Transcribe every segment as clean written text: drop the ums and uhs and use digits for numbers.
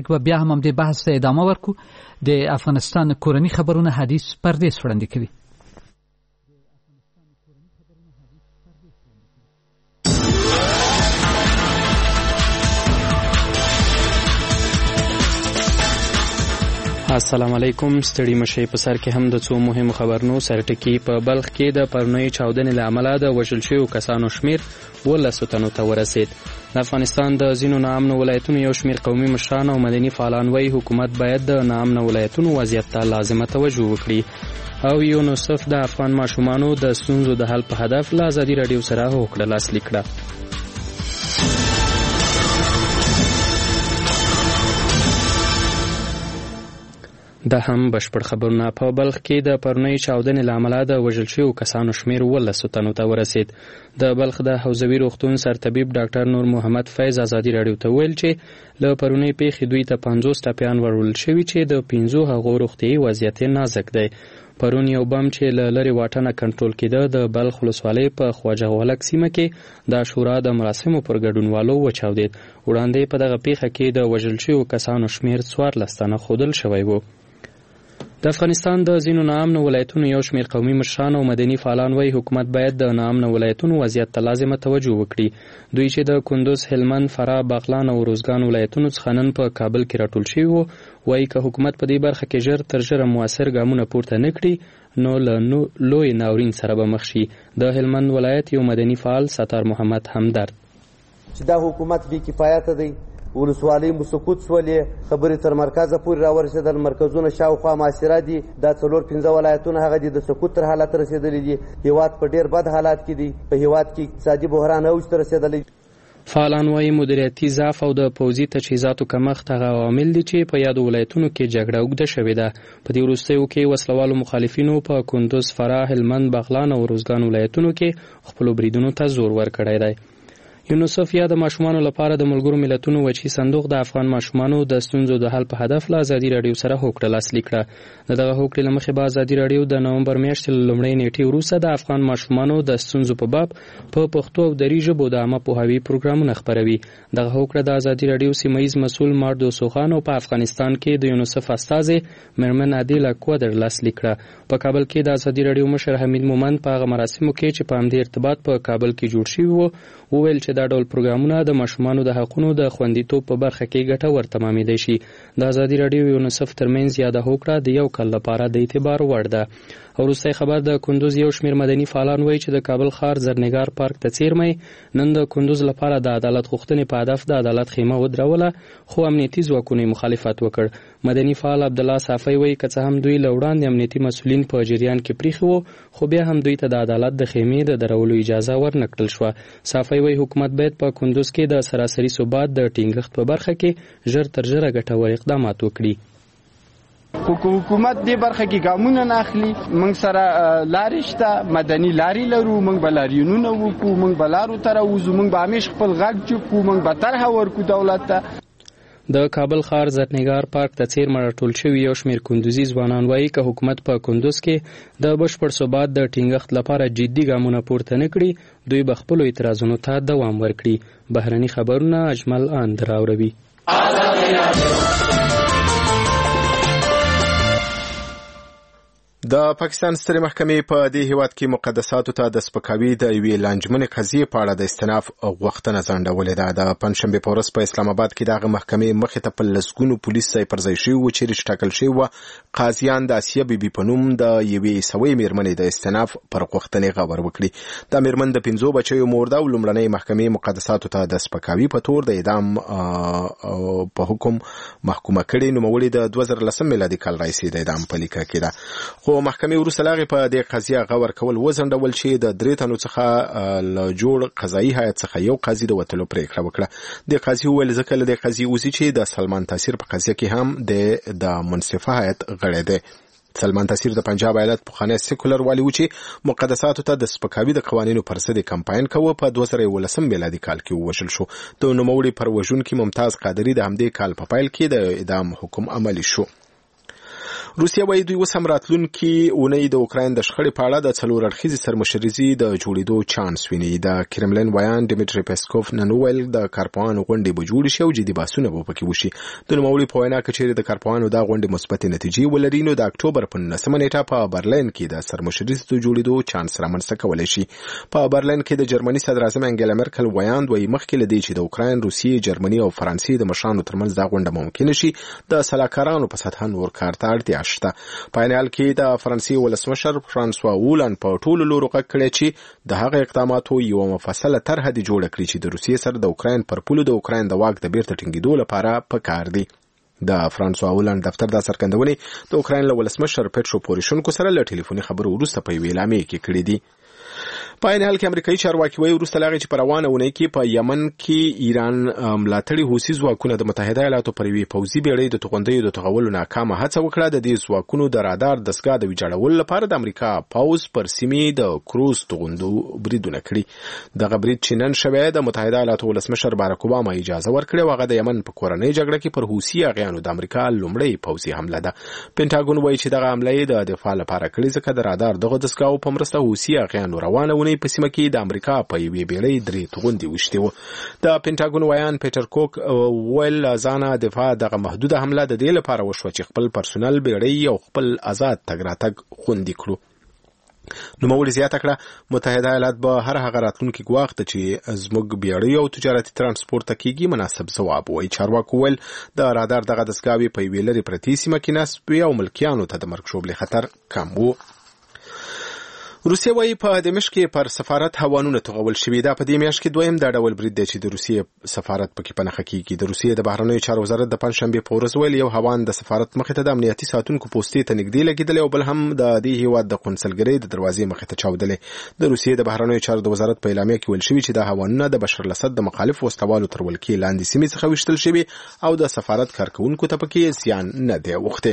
کې به بیا هم همدې بحث ته ادامه ورکو. د افغانستان کورني خبرونه حدیث پردیس وړاندې کوي. السلام علیکم. ستړي مشي په سر کې هم د څو مهمو خبرونو سرټکی. په بلخ کې د پرونی چاودنې له امله د وژل شویو کسانو شمیر 12 تنو ته ورسید. د افغانستان د ځینو ناامنو ولایتونو یو شمیر قومي مشران او مدني فعالان وایي حکومت باید د ناامنو ولایتونو وضعیت ته لازمه توجه وکړي. او یونیسف د افغان ماشومانو د ستونزو د حل په هدف له ازادي راډیو سره هوکړه لاسلیک کړه. دا هم بشپړ خبرونه. په بلخ کې د پرونی چاودنې له امله د وژل شویو کسانو شمیر 12 تنو ته ورسید. د بلخ د حوزوي روغتون سرطبیب ډاکټر نور محمد فیض ازادي راډیو ته ویل چې له پرونی پیښې دوی ته 50 ټپیان ورول شوي چې د 15 هغو روغتیایي وضعیت نازک دی. پرون یو بم چې له لرې واټنه کنټرول کېده د بلخ ولسوالۍ په خواجه غولک سیمه کې د عاشورا د مراسمو پر ګډونوالو وچاودېد. وړاندې په دغه پیښه کې د وژل شویو کسانو شمیر 14 تنه ښودل شوی و. د افغانستان د ځینو ناامنو ولایتونو یو شمیر قومي مشران او مدني فعالان وایي حکومت باید د ناامنو ولایتونو وضعیت ته لازمه توجه وکړي. دوی چې د کندوز، هلمند، فراه، بغلان او روزګان ولایتونو څخه نن په کابل کې راټول شوي وو، وایي که حکومت په دې برخه کې ژر تر ژره موثر ګامونه پورته نه کړي نو له لوی ناورین سره به مخ شي. د هلمند ولایت یو مدني فعال ستار محمد همدرد چې دا حکومت بې کفایته دی، ولسوالۍ مسکوت شولې، خبرې تر مرکزه پورې راورسېدل، مرکزونه شاوخوا معاصره دي، دا 4-5 ولایتونه هغه دي د سقوط تر حالت رسېدلي دي. هیواد په ډېر بد حالات کې دی، په هیواد کې اقتصادي بحران اوج ته رسېدلی. فعالان وایي مدیریتي ضعف او د پوځي تجهیزاتو کمښت هغه عوامل دي چې په یادو ولایتونو کې جګړه اوږده شوې ده. په دې وروستیو کې وسلوالو مخالفینو په کندوز، فراه، هلمند، بغلان او روزګان ولایتونو کې خپلو بریدونو ته زور ورکړی دی. یونیسف یا د ماشومانو لپاره د ملګرو ملتونو وچی صندوق د افغان ماشومانو د ستونزو د حل په هدف له ازادي راډیو سره هوکړه لاسلیک کړه. دغه هوکړې له مخې به ازادي راډیو د نومبر میاشتې له لومړۍ نیټې وروسته د افغان ماشومانو د ستونزو په باب په پښتو او دري ژبو د عامه پوهاوي پروګرامونه خپروي. دغه هوکړه د ازادي راډیو سیمه‌ییز مسؤل ماردو سوخان او په افغانستان کې د یونیسف استازي مرمن عادل کوادر لاسلیک کړه. په کابل کې د ازادي راډیو مشر حمید مومند په هغه مراسمو کې چې په همدې ارتباط په کابل کې جوړ شوي وو وویل چې دا ډول پروګرامونه د ماشومانو د حقونو د خوندیتوب په برخه کې ګټور تمامېدای شي. د ازادي راډیو یونیسف ترمنځ یاده هوکړه د یو کال لپاره د اعتبار وړ ده. وروستی خبر د کندوز یو شمیر مدني فعالان وایي چې د کابل ښار زرنګار پارک ته څیرمه نن د کندوز لپاره د عدالت غوښتنې په هدف د عدالت خیمه ودروله، خو امنیتي ځواکونو مخالفت وکړ. مدني فعال عبدالله صافی وایي که څه هم دوی له وړاندې امنیتي مسؤلین په جریان کې پریښي وو، خو بیا هم دوی ته د عدالت د خیمې د درولو اجازه ورنکړل شوه. صافی وایي حکومت باید په کندوز کې د سراسري ثبات د ټینګښت په برخه کې ژر تر ژره ګټور اقدامات وکړي. حکومت دې برخه کې ګامونه نه اخلي. موږ سره لارې شته، مدني لارې لرو، موږ به لاریونونه وکړو، موږ به لارو ته راوځو، موږ به همیش خپل غږ چوکو، موږ به طرحه ورکړو دولت ته. د کابل ښار زرنګار پارک ته څیرمه راټول شوي یو شمیر کندوزي ځوانان وایي که حکومت په کندوز کې د بشپړ ثبات د ټینګښت لپاره جدي ګامونه پورته نه کړي، دوی به خپلو اعتراضونو ته دوام ورکړي. بهرني خبرونه اجمل اند راوړوي. د پاکستان سترې محکمې په دې هیواد کې مقدساتو ته د سپکاوي د یوې لانجمنې قضیې په اړه د استئناف غوښتنه ځنډولې ده. د پنجشنبې په ورځ په اسلام آباد کې دغه محکمې مخې ته په لسګونو پولیس ځای پر ځای شوي وو چې ټاکل شوي وه قاضیان د اسیه بیبي په نوم د یوې عیسوۍ میرمنې د استئناف پر غوښتنې غور وکړي. دا میرمن د 5 بچیو مور ده او لومړنۍ محکمې مقدساتو ته د سپکاوي په تور د اعدام په حکم محکومه کړې. نوموړې د 2010 میلادي کال راهیسې د اعدام په لیکه کې ده. خو محکمې وروسته له هغې په دې قضیه غور کول وځنډول چې د 3 تنو څخه له جوړ قضایي هیئت څخه یو قاضي د وتلو پرېکړه وکړه. د قاضي وویل ځکه له دې قضیې وځي چې د سلمان تاثیر په قضیه کې هم د منصفه هیئت غړی دی. سلمان تاثیر د پنجاب ایالت پخوانی سیکولر والی و چې مقدساتو ته د سپکاوي د قوانینو پر ضد کمپاین کوه. په 2011 میلادي کال کې ووژل شو. د نوموړي پر وژونکي ممتاز قادري د همدې کال په پیل کې د اعدام حکم عملي شو. روسیه وايي دوی اوس هم راتلونکي اونۍ د اوکراین د شخړې په اړه د څلور اړخیزې سرمشریزې د جوړېدو چانس ویني. د کرملین ویان ډیمیټری پیسکوف نن وویل د کارپوهانو غونډې به جوړې شي او جدي بحثونه به پکې وشي. د نوموړي په وینا که چیرې د کارپوهانو دا غونډې مثبتې نتیجې ولري نو د اکتوبر په 19مه نیټه په برلین کې د سرمشریزې د جوړېدو چانس رامنځته کولی شي. په برلین کې د جرمني صدراعظم انګیلا مرکل ویاند وايي مخکې له دې چې د اوکراین، روسیې، جرمني او فرانسې د مشرانو ترمنځ دا غونډه ممکن شي د سلاکارانو په سطح نور کار ته اړتیا شته. په عین کې د فرانسې ولسمشر فرانسوا اولان په ټولو لورو غږ کړی چې د هغه اقداماتو یو مفصله طرحه دی جوړه کړي چې د روسیې سره د اوکراین پر پولو د اوکراین د واک د بیرته ټینګېدو لپاره پکار دي. د فرانسوا اولان دفتر د څرګندونې د اوکراین له ولسمشر پیټرو پوروشنکو سره له ټلیفوني خبرو وروسته په یوې اعلامیې کې کړې دي. په عین حال کې امریکایي چارواکي وايي وروسته له هغې چې په روانه اونۍ کې په یمن کې ایران ملاتړي حوثي ځواکونه د متحده ایالاتو پر یوې پوځي بېړۍ د توغندیو د توغولو ناکامه هڅه وکړه. د دې ځواکونو د رادار دستګاه د ویجاړولو لپاره د امریکا پوځ پر سیمې د کروز توغندو بریدونه کړي. دغه برید چې نن شوی د متحده ایالاتو ولسمشر باراک اوباما اجازه ورکړې او هغه د یمن په کورنۍ جګړه کې پر حوثي اغیانو د امریکا لومړۍ پوځي حمله ده. پینټاګون وايي چې دغه حمله یې د دفاع لپاره کړې ځکه د رادار دغه دستګاو په مرسته حوثي اغیانو روانه ونې په سیمه کې د امریکا په یوې بیړۍ 3 توغندي وشتي وو. د پینټاګون ویان پیټر کوک ویل ځانه دفاع دغه محدوده حمله د دې لپاره وشوه چې خپل پرسونل بیړۍ او خپل آزاد تګ راتګ خوندي کړو. نوموړي زیاته کړه متحده ایالات به هر هغه راتلونکي ګواښ ته چې زموږ بیړۍ او تجارتي ترانسپورت ته کیږي مناسب ځواب وایي. چارواکو ویل د رادار دغه دستګاوې په یوې لرې پرتې سیمه کې نصب وي او ملکیانو ته د مرګ ژوبلې خطر کم و. روسیه وايي په دمشق کې پر سفارت هوانونه توغول شوي. دا په دې میاشت کې دویم دا ډول برید دی چې د روسیې سفارت پکې په نښه کېږي. د روسیې د بهرنیو چارو وزارت د پنجشنبې په ورځ ویل یو هوان د سفارت مخې ته د امنیتي ساتونکو پوستې ته نږدې لګېدلی او بل هم د دې هېواد د قونسلګرۍ د دروازې مخې ته چاودلی. د روسیې د بهرنیو چارو د وزارت په اعلامیه کې ویل شوي چې دا هوانونه د بشر الاسد د مخالف وسلوالو تر ولکې لاندې سیمې څخه ویشتل شوي او د سفارت کارکوونکو ته پکې زیان نه دی اوښتی.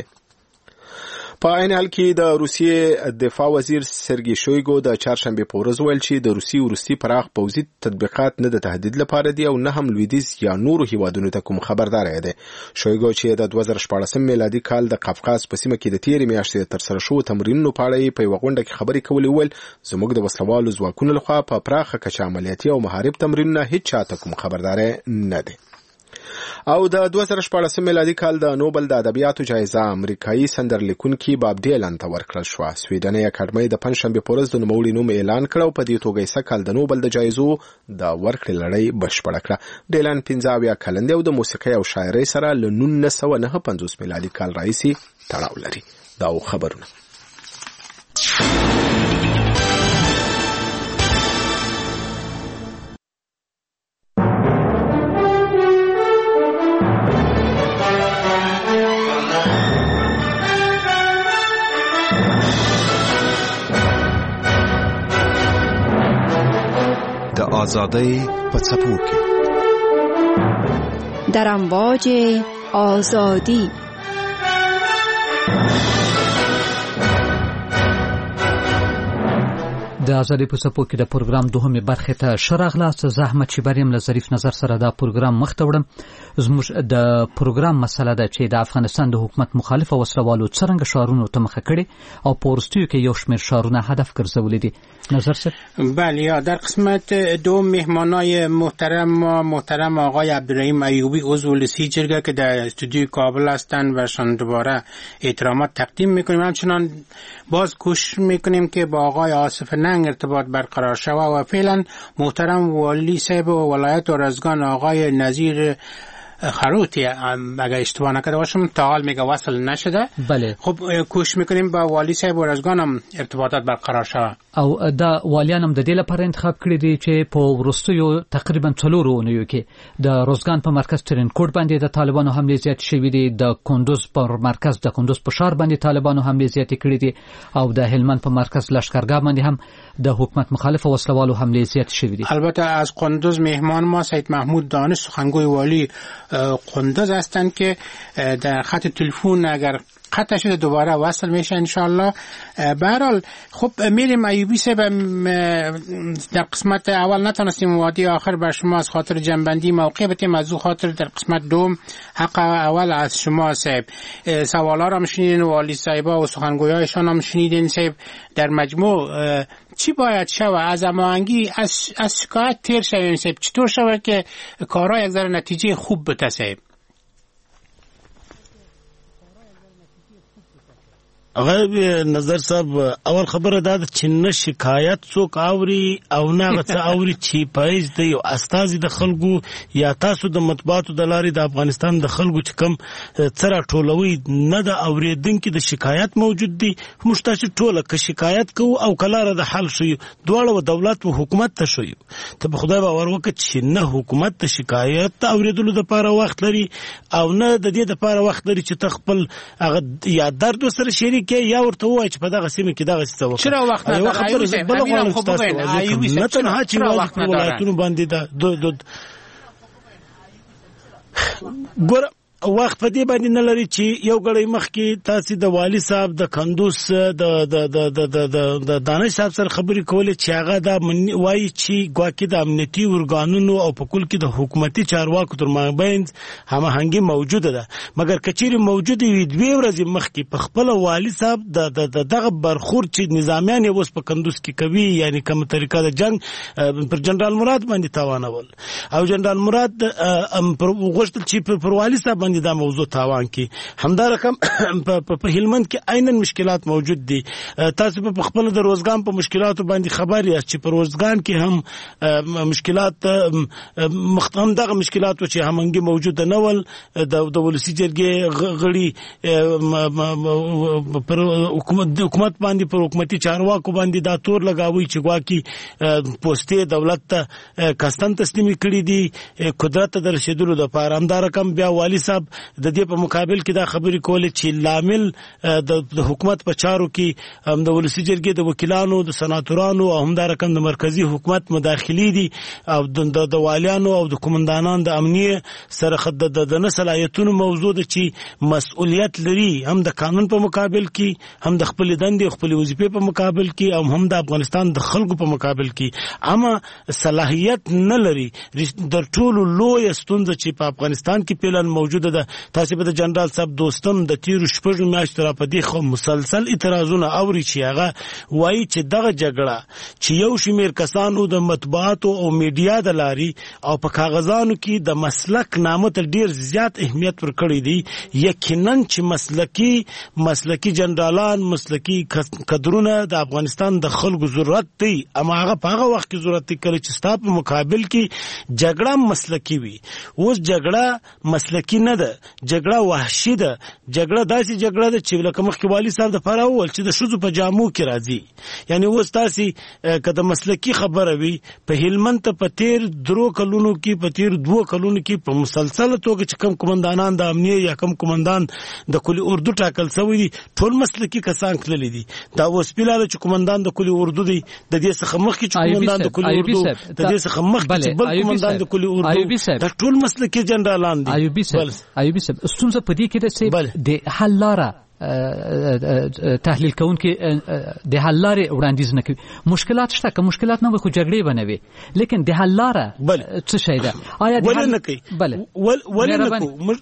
په عین حال کې د روسیې دفاع وزیر سرګي شویګو د چهارشنبې په ورځ ویل چې د روسیې وروستي پراخ پوځي تطبیقات نه د تهدید لپاره دي او نه هم لویدیځ یا نورو هیوادونو ته کوم خبرداری دی. شویګو چې د 2014 میلادي کال د قفقاز په سیمه کې د تیرې میاشتې ترسره شوو تمرینونو په اړه په یوه غونډه کې خبرې کولې ویل زموږ د وسلوالو ځواکونو لخوا په پراخه کچه عملیاتي او محارب تمرینونه هیڅ چاته کوم خبرداری نه دی. او د 2014 میلادي کال د نوبل د ادبیاتو جایزه امریکایي سندرلیکونکي باب ډیلن ته ورکړل شوه. سویډنۍ اکاډمۍ د پنجشنبې په ورځ د نوموړي نوم اعلان کړ او په دې توګه یې سږکال د نوبل د جایزو د ورکړې لړۍ بشپړه کړه. ډیلن 15 کلن دی او د موسیقۍ او شاعرۍ سره له 1959 میلادي کال راهیسې تړاو لري. دا خبرونه آزادی په څپو کې در امواج آزادی د ازادي په څپو کې د پروګرام دوهمه برخه ته شراغلاس زحمت چې بریم له ظریف نظر سره دا پروګرام مخ ته وړم. زموږ د پروګرام مسله ده چې د افغانستان د حکومت مخالف وسلوالو څرنګه شعارونو ته مخه کړي او پورستیو کې یو شمېر شعارونه هدف ګرځولي دي. نظر سر بله، در قسمت دو مهمانای محترم آقای عبدالرحیم ایوبی عضو لسی جرگه که در استودیوی کابل هستند و شان دوباره احترامات تقدیم میکنیم. همچنان باز کوشش میکنیم که با آقای آصف ننگ ارتباط برقرار شود و فعلا محترم والی صاحب ولایت ارزگان آقای نظیر خروتی اگر اشتباه نکرده باشم تا حال میگه وصل نشده. بله. خب کوشش میکنیم با والی صاحب ورزگان هم ارتباطات برقرار شود. او دا والیان هم د دې لپاره انتخاب کړی دي چې په وروستیو تقریبا 4 اونیو کې د روزګان په مرکز ترینکوټ باندې د طالبانو حمله زیات شوې دي، د کندوز په مرکز د کندوز په ښار باندې طالبانو حمله زیات کړې دي او د هلمند په مرکز لشکرګاه باندې هم د حکومت مخالف وسلوالو حمله زیات شوې دي. البته از کندوز مهمان ما سید محمود دانش سخنگوی والی کندوز هستند که در خط تلفن اگر قطع شده دوباره وصل میشه انشالله. به هر حال خب میریم ایوبی صاحب، در قسمت اول نتونستیم وادی آخر بر شما از خاطر جنبندی موقع بتیم، از او خاطر در قسمت دوم حق اول از شما صاحب. سوالا را شنیدین، والی صاحبا و سخنگویایشان هم شنیدین صاحب. در مجموع چی باید شوه از هماهنگی از شکایت تیر شویم صاحب؟ چطور شوه که کارها یک ذره نتیجه خوب بده صاحب؟ آقای نظر صاحب، اول خبره دا چې نه شکایت څوک اوري او نه څه اوري چې پایز دی او استازي د خلکو یا تاسو د مطبوعاتو د لارې د افغانستان د خلکو چې کم څرا ټولوي نه د اوریدونکو د شکایت موجود دي. موږ تاسو ټوله که شکایت کوو او کلاره د حل شو دواړه دولت او حکومت ته شو ته په خدای باور وکړه چې نه حکومت د شکایت اوریدلو د لپاره وخت لري او نه د دې لپاره وخت لري چې تخپل هغه یا درد سره شریک کې یا ورته وای چې په دغه سیمه کې دغه څه وکړي. چرا وخت نه راځي؟ بل خو په ایوبي نه ته چې وخت نه ولایتونو باندې دا ګور وخت په دې باندې نه لري چې یو غړی مخ کې تاسو د والی صاحب د کندوز د دانش صاحب سره خبرې کولې چې هغه دا وایي چې ګواکې د امنیتي ارګانونو او په کل کې د حکومتي چارواکو تر مابین هماهنګي موجوده ده، مګر کچېرې موجوده وي دوی ورځې مخ کې په خپل والی صاحب دغه برخورد چې نظامیان اوس په کندوز کې کوي، یعنی کوم طریقه د جنگ پر جنرال مراد باندې تاوانول او جنرال مراد غوښتل چې پر والی صاحب دا موضوع تاوان کی. همدا رقم په هلمند کې عینن مشکلات موجود دي. تاسو په خپل د روزګان په مشکلاتو باندې خبر یاست چې په روزګان کې هم مشکلات مختم دغه مشکلات چې همنګي موجود نه ول د ولسی جرګې غړي پر حکومت باندې پر حکومتي چارواکو باندې دا تور لگاوي چې ګواکي پوسټي دولت ته کستان تسلیمي کړی دي قدرت در رسیدلو د لپاره. همدا رقم بیا والی صاحب د دې په مقابل کې دا خبرې کولې چې لامل د حکومت په چارو کې هم د ولسی جرګې د وکیلانو د سناتورانو او هم د رقم د مرکزی حکومت مداخلي دي او د والیانو او د قومندانانو د امنیه سره د نسلایتونو موضوع ده چې مسؤلیت لري هم د قانون په مقابل کې هم د خپل دندې خپل وظیفې په مقابل کې او هم د افغانستان د خلکو په مقابل کې، اما صلاحیت نه لري. د ټولو لوی ستونزه چې په افغانستان کې پلان موجوده ده، تاسو به د جنرال صاحب دوستم د تیر شپږ میاشتو را په دې خو مسلسل اعتراضونه اوري چې هغه وایي چې دغه جګړه چې یو شمیر کسانو د مطبوعاتو او میډیا د لاري او په کاغذانو کې د مسلک نامه ته ډیر زیات اهمیت ورکړی دی، یقینا چې مسلکی جنرالان مسلکی کډرونه د افغانستان د خلکو ضرورت دی، اما هغه په هغه وخت کې ضرورت کوي چې ستاسو په مقابل کې جګړه مسلکی وي. اوس جګړه مسلکی نه ده، جګړه وحشي ده. جګړه داسې جګړه ده چې لکه مخکې والی صاحب د پاره وول چې د شذو په جامو کې راځي. یعنی اوس تاسو کله مسلکی خبره وي په هلمند ته په تیر 2 کلونو کې په تیر 2 کلونو کې په مسلسل توګه چې کوم قومندانان د امنیه یا کوم قومندان د کلی اردو ټاکل شوی دي ټول مسلکی کسان کړل دي. دا اوس پیلاله چې قومندان د کلی اردو دی د دې څخه مخکې چې قومندان د کلی اردو د دې څخه مخکې چې بل قومندان د کلی اردو د ټول مسلکی جنرالان دي. ایوبی صاحب ستونزه په دې کې ده د حل لاره تحلیل کوونکي د حل لارې وړاندیز نه کوي. مشکلات شته، که مشکلات نه وي خو جګړې بنوي، لیکن د حل لاره څه شي ده؟ آیا د حل نه کوي؟ ولې نه کوي؟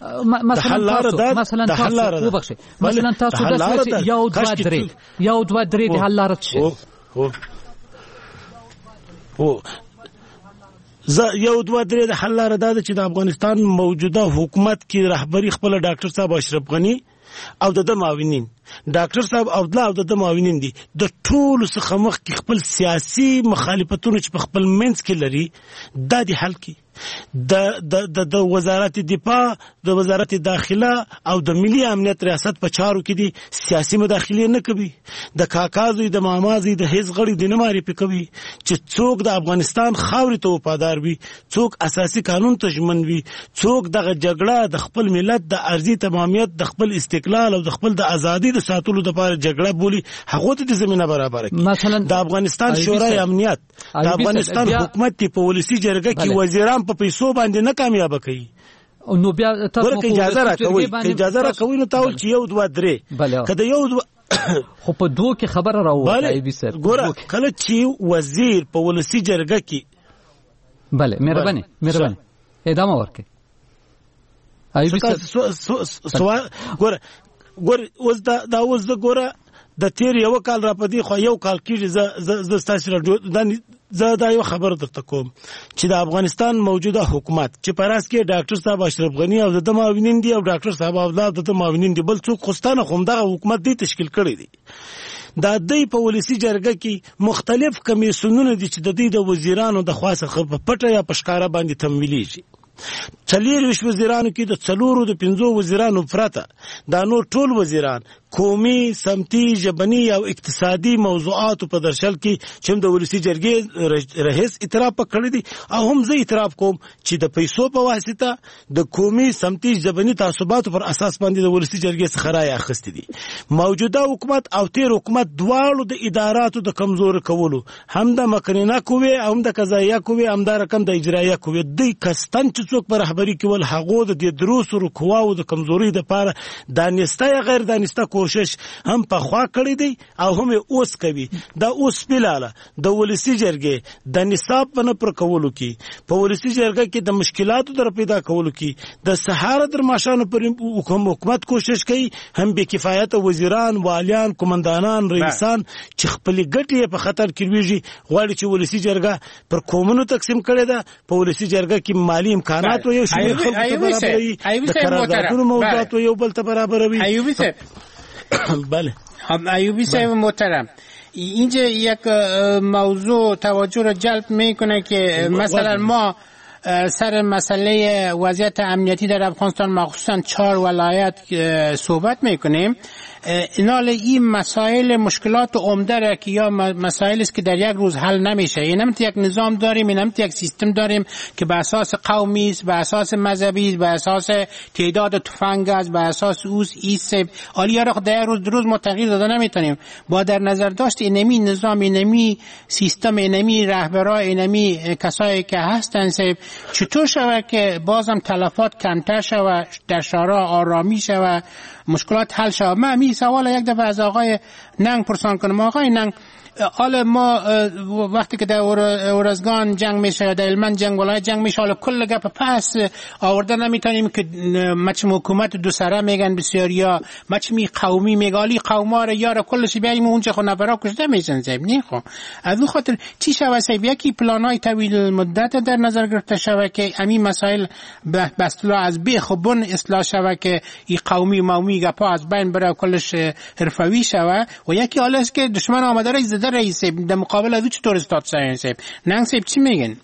مثلا تاسو وبخښئ، مثلا تاسو د یو دوه درې د حل لاره څه؟ یو دوه درې د حل لاره ده چې د افغانستان موجوده حکومت کې رهبری خپل ډاکټر صاحب اشرف غنی او د معاونین ډاکټر صاحب او د معاونین دي د ټول څخه مخ کې خپل سیاسي مخالفتونه چې په خپل منځ کې لري د حل کې د وزارت دفاع د وزارت داخله او د ملي امنیت ریاست په چارو کې دي سیاسي مداخله نه کوي. د کاکازوی د مامازي د هیڅ غړي د نه معرفي کوي چې څوک د افغانستان خاورې ته وفادار وي، څوک اساسي قانون ته ژمن وي، څوک دغه جګړه د خپل ملت د ارضي تمامیت د خپل استقلال او د خپل د ازادي د ساتلو لپاره جګړه بولی، هغه ته د زمينه برابر کړي. مثلا د افغانستان شورای امنیت د افغانستان حکومت په ولسی جرګه کې وزیران په پیسو باندې نه کامیاب کړي. نو بیا تاسو اجازه راکوي نو تاسو چې 1 2 3 کله یو خو په دوه کې خبره راوړه ای بي سر ګوره کله چې وزیر په ولسی جرګه کې بله مهرباني ادامه ورکړئ ای بي سر ګوره اوس دا اوس ګوره د تیر یو کال را پدې خو یو کال کې ز ستاسو راډیو دا یو خبر درته کوم چې د افغانستان موجوده حکومت چې پراس کې ډاکټر صاحب اشرف غنی او د معاونین دي او ډاکټر صاحب اولاد د معاونین دي بل څوک خوستانه هم دغه حکومت دی تشکیل کړی دی دا د په ولسی جرګه کې مختلف کمیسیونونه دي چې د دې د وزیرانو د خاصه په پټه یا پشکاره باندې تمویلېږي 40 وزیرانو کې د 4 د 5 وزیرانو پرته دا نور ټول وزیران قومي سمتي ژبني او اقتصادي موضوعات په درشل کې چې د ولسی جرګې رئیس اعتراف کړی دي او هم زه اعتراف کوم چې د پیسو په واسطه د قومي سمتي ژبني تعصبات پر اساس باندې د ولسی جرګې څخه راي اخیستي دي موجوده حکومت او تیر حکومت دواړو د اداراتو د کمزور کولو هم د مکنینه کوي او هم د قضایه کوي هم د رقم د اجرایه کوي د کستان چې څوک پر رهبری کول هغه د دروس او قواو د کمزوري د پاره دانسته یا غیر دانسته کوشش هم په خوا کړی دی او هم اوس کوي دا اوس بلاله د ولسی جرګې د نصاب په پر کولو کې په ولسی جرګه کې د مشکلاتو در پیدا کولو کې د سهار در ماشانو پر حکومت کوشش کوي هم به کفایت وزیران والیان کمانډانان رئیسان چې خپل ګټې په خطر کې ویږي غواړي چې ولسی جرګه پر قومونو تقسیم کړي ده په ولسی جرګه کې مالی امکانات او یو شمېر خلکو ته برابري د قراردادونو موضوعات او یو بل ته برابروي بله ایوبی صاحب محترم اینجا یک موضوع توجه را جلب میکنه که مثلا ما سر مسئله وضعیت امنیتی در افغانستان مخصوصا 4 ولایت صحبت میکنیم این مسائل مشکلات عمده را که یا مسائل است که در یک روز حل نمیشه اینم یک نظام داریم اینم یک سیستم داریم که به اساس قومی است به اساس مذهبی است به اساس تعداد تفنگ است به اساس ایست آلیا را در روز ما تغییر داده نمیتونیم با در نظر داشت اینمی نظام اینمی سیستم اینمی رهبران اینمی کسایی که هستن چطور شود که بازم تلفات کمتر شود در شهرها آرامی شود مشکلات حل شود. من می سوال یک دفعه از آقای ننگ پرسان کنم آقای ننگ حالا ما وقتی که در اورزگان جنگ میشه در هلمند جنگ ولایت جنگ میشه حالا کل گپ پس آورده نمیتونیم که مچم حکومت دو سره میگن بسیاریا مچمی قومی میگالی قوما رو یارا کلش بیاریم اونجا خو نفرا کشته میشن صاحب نه خو از اون خاطر چی شوه صاحب یکی پلانای طویل مدت در نظر گرفته شوه که همین مسائل به اصطلاح از بی خبون اصلاح شوه که این قومی مومی گپا از بین بره کلش حرفوی شوه و یکی حالا است که دشمن آمده رئیس در رئیس در مقابل از چطور استاد صاحب ننگ صاحب چی میگن؟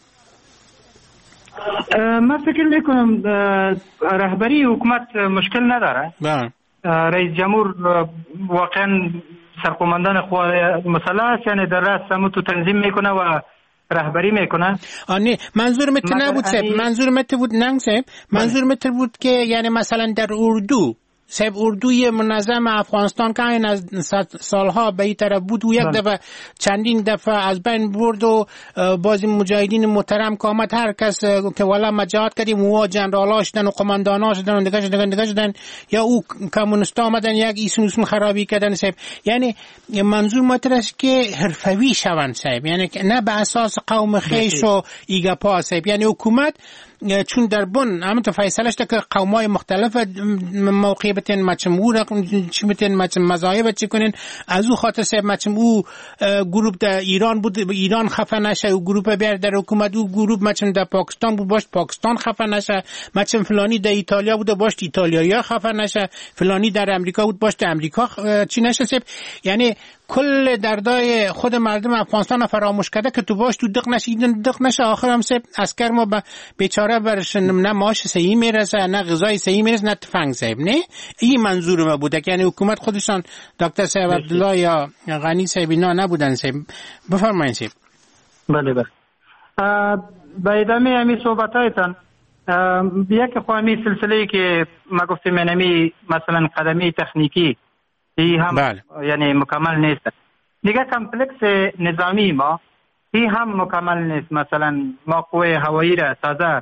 من فکر میکنم رهبری حکومت مشکل نداره. رئیس جمهور واقعا سرقومندان خود مسئله است یعنی در رأس سمت تنظیم میکنه و رهبری میکنه. نه منظور مت نبود صاحب منظور مت بود ننگ صاحب منظور مت بود که یعنی مثلا در اردو صاحب اردوی منظم افغانستان که این از سالها به این طرف بود و یک دفعه چندین دفعه از بین برد و بازی مجاهدین محترم که آمد هر کس که والا مجاهد کردیم و جنرالا شدن و قماندانا شدن و نگه شدن یا او کمونستا آمدن یک ایسون خرابی کردن صاحب یعنی منظور مطرح که حرفوی شوند صاحب یعنی نه به اساس قوم خیش و ایگا پا صاحب یعنی حکومت چون در بن همونطور فیصله شده که قومای مختلف موقعی بتین مچم او چی بتین مچم مذاهب چی کنین از او خاطر سه مچم او گروپ در ایران بود ایران خفه نشه و گروپ بیار در حکومت او گروپ مچم در پاکستان بود باش پاکستان خفه نشه مچم فلانی در ایتالیا بود باش ایتالیایی خفه نشه فلانی در امریکا بود باش در امریکا چی نشه سه یعنی کل دردای خود مردم افغانستان فراموش کرده که تو باش تو دق نشه آخر هم سه اسکر ما بیچاره برش نه ماش صحیح میرسه نه غذای صحیح میرسه نه تفنگ صاحب نه این منظور ما بوده که یعنی حکومت خودشان دکتر صاحب عبدالله یا غنی صاحب اینا نبودن صاحب بفرمایید صاحب. بله به ادامه همین صحبتایتان یک خواهمی سلسله که ما گفتیم اینمی مثلا قدمی تکنیکی این هم یعنی مکمل نیست دیگه کمپلکس نظامی ما این هم مکمل نیست مثلا ما قوه هوایی را تازه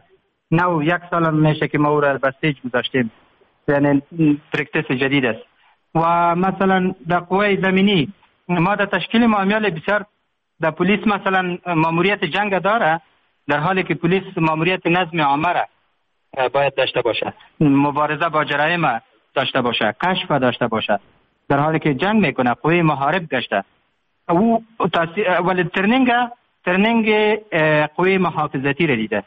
نو 1 سال میشه که ما او را به استیج گذاشتیم، یعنی پرکتیس جدید است. و مثلا در قوای زمینی ما در تشکیل معامل بسیار در پلیس مثلا ماموریت جنگ داره، در حالی که پلیس ماموریت نظم عامه را باید داشته باشه، مبارزه با جرایم داشته باشه، کشف داشته باشه، در حالی که جنگ میکنه قوی محارب گشته. او ولی ترنینگ قوی محافظتی را دیده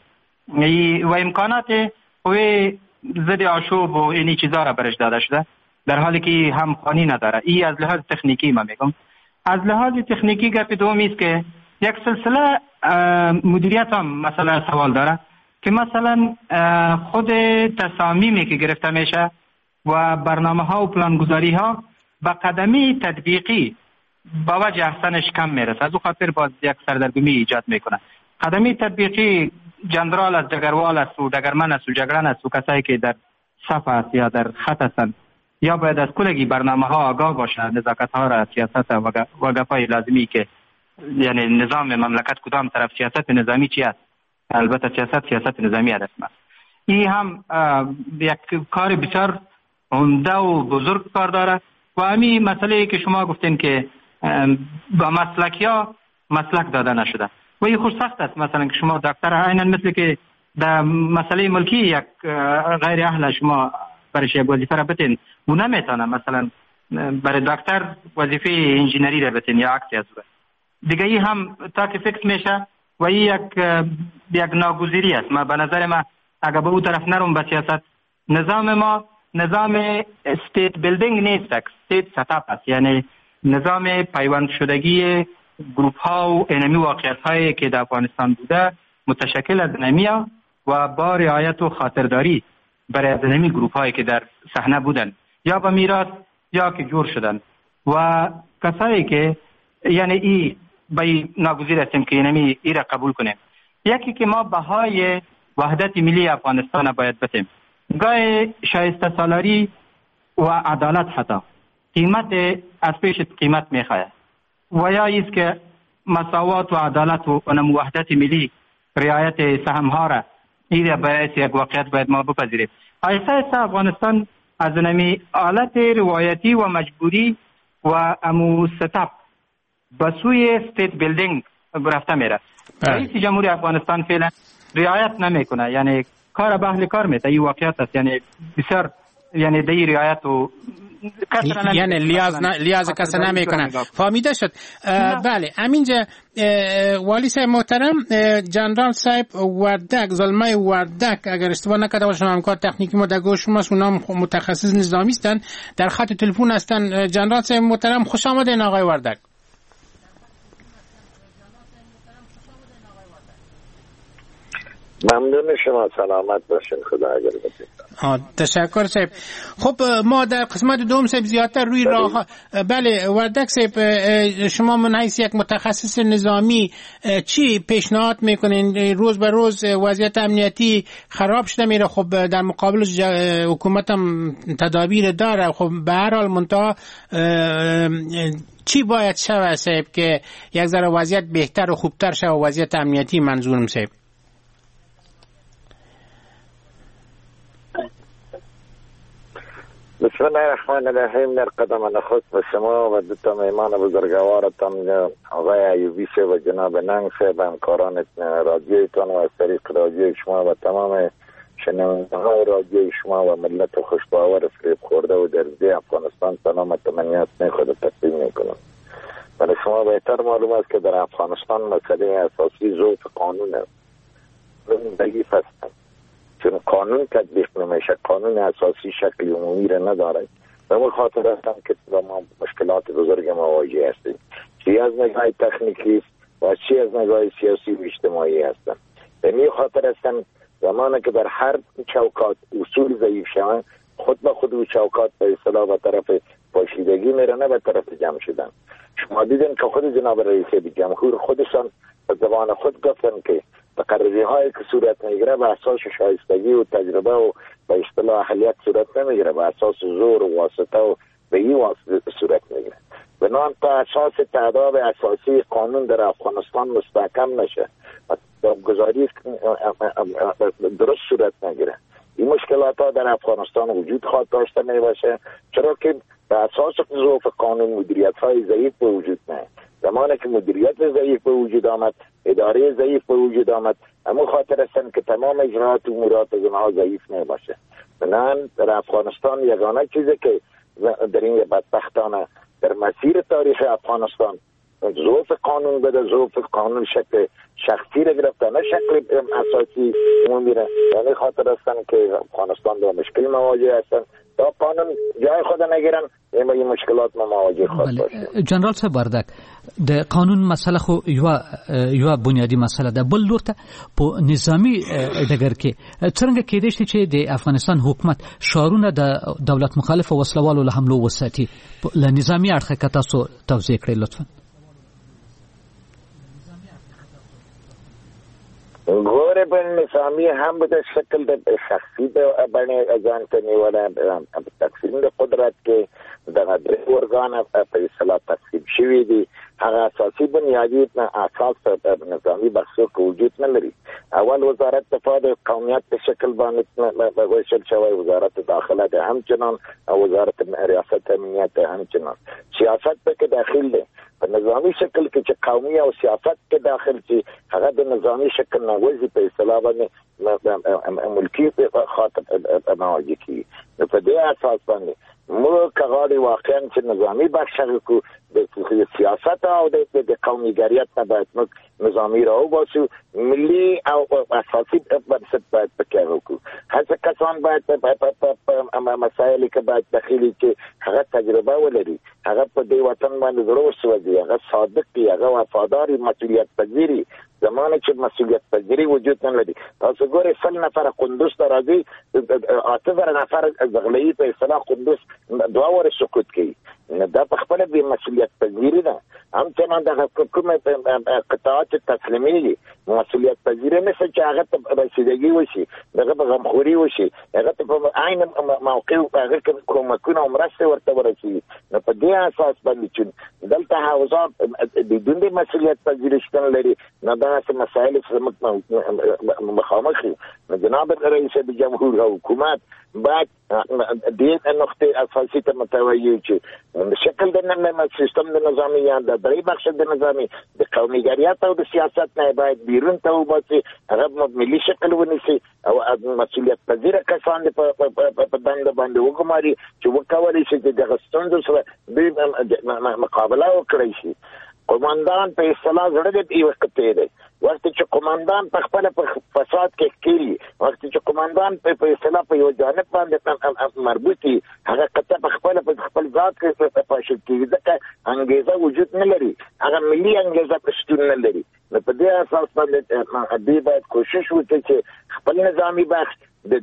و امکانات قوی ضد آشوب و اینی چیزا را برش داده شده، در حالی که هم خانی نداره. این از لحاظ تکنیکی ما میگم. از لحاظ تکنیکی گپ دومی است که یک سلسله مدیریت هم مثلا سوال داره که مثلا خود تصامیمی که گرفته میشه و برنامه ها و پلانگذاری ها با قدمی تطبیقی با وجه احسنش کم میرسه، از او خاطر باز یک سردرگمی ایجاد میکنه. قدمی تطبیقی جنرال است، جگروال است و دگرمن است و جگران است و کسایی که در صف است یا در خط هستند یا باید از کلگی برنامه ها آگاه باشه، نزاکت ها را، سیاست و گپای لازمی که یعنی نظام مملکت کدام طرف، سیاست نظامی چی است. البته سیاست نظامی رسم است. این هم یک کار بسیار عمده و بزرگ کار داره. و همین مسئله که شما گفتین که با مسلکیا مسلک داده نشده و این خوش سخت است. مثلا که شما دکتر عیناً مثل که در مسئله ملکی یک غیر اهل شما برش یک وظیفه را بتین او نمیتونه مثلا برای دکتر وظیفه انجینری را بتین یا عکسی از او دیگه. ای هم تا که فکس میشه و این یک ناگزیری است. ما به نظر ما اگر به او طرف نروم به سیاست، نظام ما نظام استیت بیلدینگ نیست، استیت ستاپ است، یعنی نظام پیوند شدگی گروپ ها و انمی واقعیت هایی که در افغانستان بوده متشکل از انمیا و با رعایت و خاطرداری برای از انمی گروپ هایی که در صحنه بودن یا به میراث یا که جور شدن و کسایی که یعنی ای به ناگزیر هستیم که انمی ای را قبول کنیم. یکی که ما بهای وحدت ملی افغانستان باید بتیم، گاه شایسته سالاری و عدالت حتی قیمت از پیش قیمت میخواه و یا ایست که مساوات و عدالت و وحدت ملی رعایت سهم ها را ایده باید یک واقعیت باید ما بپذیریم. ایسا افغانستان از نمی آلت روایتی و مجبوری و امو ستاپ به سوی استیت بیلدینگ رفته میره. رئیس جمهوری افغانستان فعلا رعایت نمیکنه، یعنی کار به اهل کار میته. این واقعیت است، یعنی بسیار یعنی دی رعایت و یعنی لیاز کس نمیکنه. فهمیده شد. بله همینجا والی صاحب محترم، جنرال صاحب وردک، زلمه وردک اگر اشتباه نکرده باشم همکار تکنیکی ما در گوش شماست، اونا متخصص نظامی هستن، در خط تلفن هستن. جنرال صاحب محترم خوش آمدین آقای وردک. ممنون شما، سلامت باشین، خدا اگر تشکر صاحب. خب ما در قسمت دوم صاحب زیادتر روی راه بله وردک صاحب، شما من حیث یک متخصص نظامی چی پیشنهاد میکنین؟ روز به روز وضعیت امنیتی خراب شده میره، خب در مقابل حکومت هم تدابیر داره، خب به هر حال منتها چی باید شود صاحب که یک ذره وضعیت بهتر و خوبتر شود وضعیت امنیتی منظورم صاحب؟ بسم الله الرحمن الرحیم. در قدم خود به شما و دو تا مهمان بزرگوارتان آقای ایوبی و جناب ننگ صاحب، همکاران رادیویتان و از طریق رادیوی شما و تمام شنونده‌های رادیوی شما و ملت خوشباور فریب خورده و درزی افغانستان سلام و تمنیات خود تقدیم میکنم. برای شما بهتر معلوم است که در افغانستان مسئله اساسی ضعف قانون است. ضعیف هستند چون قانون تطبیق نمیشه، قانون اساسی شکل عمومی را نداره. به اون خاطر هستم که ما مشکلات بزرگ مواجه هستیم، چی از نگاه تکنیکی و چی از نگاه سیاسی و اجتماعی هستند. به این خاطر هستم زمانی که در هر چوکات اصول ضعیف شوند، خود به خود و چوکات به اصطلاح به طرف پاشیدگی میره، نه به طرف جمع شدن. شما دیدین که خود جناب رئیس جمهور خودشان به زبان خود گفتن که تقرری هایی که صورت میگیره به اساس شایستگی و تجربه و به اصطلاح اهلیت صورت نمیگیره، به اساس زور و واسطه و به این واسطه صورت میگیره. بنان تا اساس تعداد اساسی قانون در افغانستان مستحکم نشه و گزاری درست صورت نگیره. این مشکلات ها در افغانستان وجود خواهد داشته می باشه، چرا که به اساس ضعف قانون مدیریت های ضعیف به وجود نه. زمانی که مدیریت ضعیف به وجود آمد، اداره ضعیف به وجود آمد، اما خاطر هستن که تمام اجرات و امورات از اونها ضعیف می باشه. بنان در افغانستان یگانه چیزی که در این بدبختانه در مسیر تاریخ افغانستان ضعف قانون بده، ضعف قانون شکل شخصی را گرفته، نه شکل اساسی میره. یعنی خاطر هستن که افغانستان با مشکل مواجه هستن، تا قانون جای خود نگیرن این مشکلات مواجه خواهد باشه. جنرال صاحب وردک د قانون مسله خو یو بنیادی مسله ده، بل لور ته په نظامی ډګر کې څنګه کېدای شي چې د افغانستان حکومت شارونه د دولت مخالف وسلوالو له حملو وساتي؟ له نظامی اړخه که تاسو توضیح کړئ لطفا. غور به نظامی هم به شکل د شخصي باندې ځان ته نیولای تقسیم د قدرت کې دغه د ارګان په اصطلاح تقسیم شوی دی. هغه اساسي بنیادی اساس نظامی بخشو کې وجود نه لري. اول وزارت دفاع د قومیت په شکل باندې وشل شوی، وزارت داخله د همچنان او وزارت ریاست امنیت همچنان. سیاست په کې داخل دی. په نظامی شکل کې چې قومي او سیاست کې داخل شي، هغه د نظامی شکل نه وځي په اصطلاح باندې ملکی خاطر مواجه کی. په دې اساس باندې موږ کغاړي واقعا چې نظامی بخښه کو د سیاست او د قومیګریت نه باید موږ نظامی راو باسو، ملي او اساسي بنسټ باید پکې وکړو. هڅه کسان باید په مسایل کې باید داخلي کې هغه تجربه ولري، هغه په دې وطن باندې ضرور سوځي، هغه صادق دی، هغه وفادار، مسؤلیت پذیری. زمانه چې مسؤلیت پذیری وجود نه لري، تاسو ګورئ 100 نفر قندوز ته راځي، 80 نفر زغلي په اصطلاح قندوز 2 ور سقوط کوي. دا په خپل به مسؤلیت پذیری ده. هم څنګه د حکومت قطاعات تسلیمي مسؤلیت پذیری نه چې هغه ته رسیدګي وشي، دغه په غمخوري وشي، هغه ته په عین موقع هغه کومکونه مرسته ورته ورسي. نو په دې اساس باندې چې دلته حوزات بدون د مسؤلیت پذیری شتون لري، نه دا څه مسایل چې مخامخ جناب رئیس جمهور او حکومت باید دې نقطه اساسي ته متوجه شي. شکل د سیستم د نظامی یا د درې بخش د نظامی د قومیګریت او د سیاست نه باید بیرون ته وباسي، هغه ملي شکل ونیسي او مسؤلیت پذیر کسان په دنده باندې وګماري چې وکولای شي د غستوندو سره د مقابله وکړي شي. قوماندان په اصطلاح زړه دی وخت دی، وخت چې قوماندان په خپل فساد کې کېږي، وخت چې قوماندان په اصطلاح په یو جانب باندې مربوطي، هغه کته په خپل ذات کې پاشل کېږي، ځکه انګیزه وجود نه لري، هغه ملي انګیزه پښتون نه لري. نو په دې اساس باندې دې باید کوشش وکړي چې خپل نظامی بخش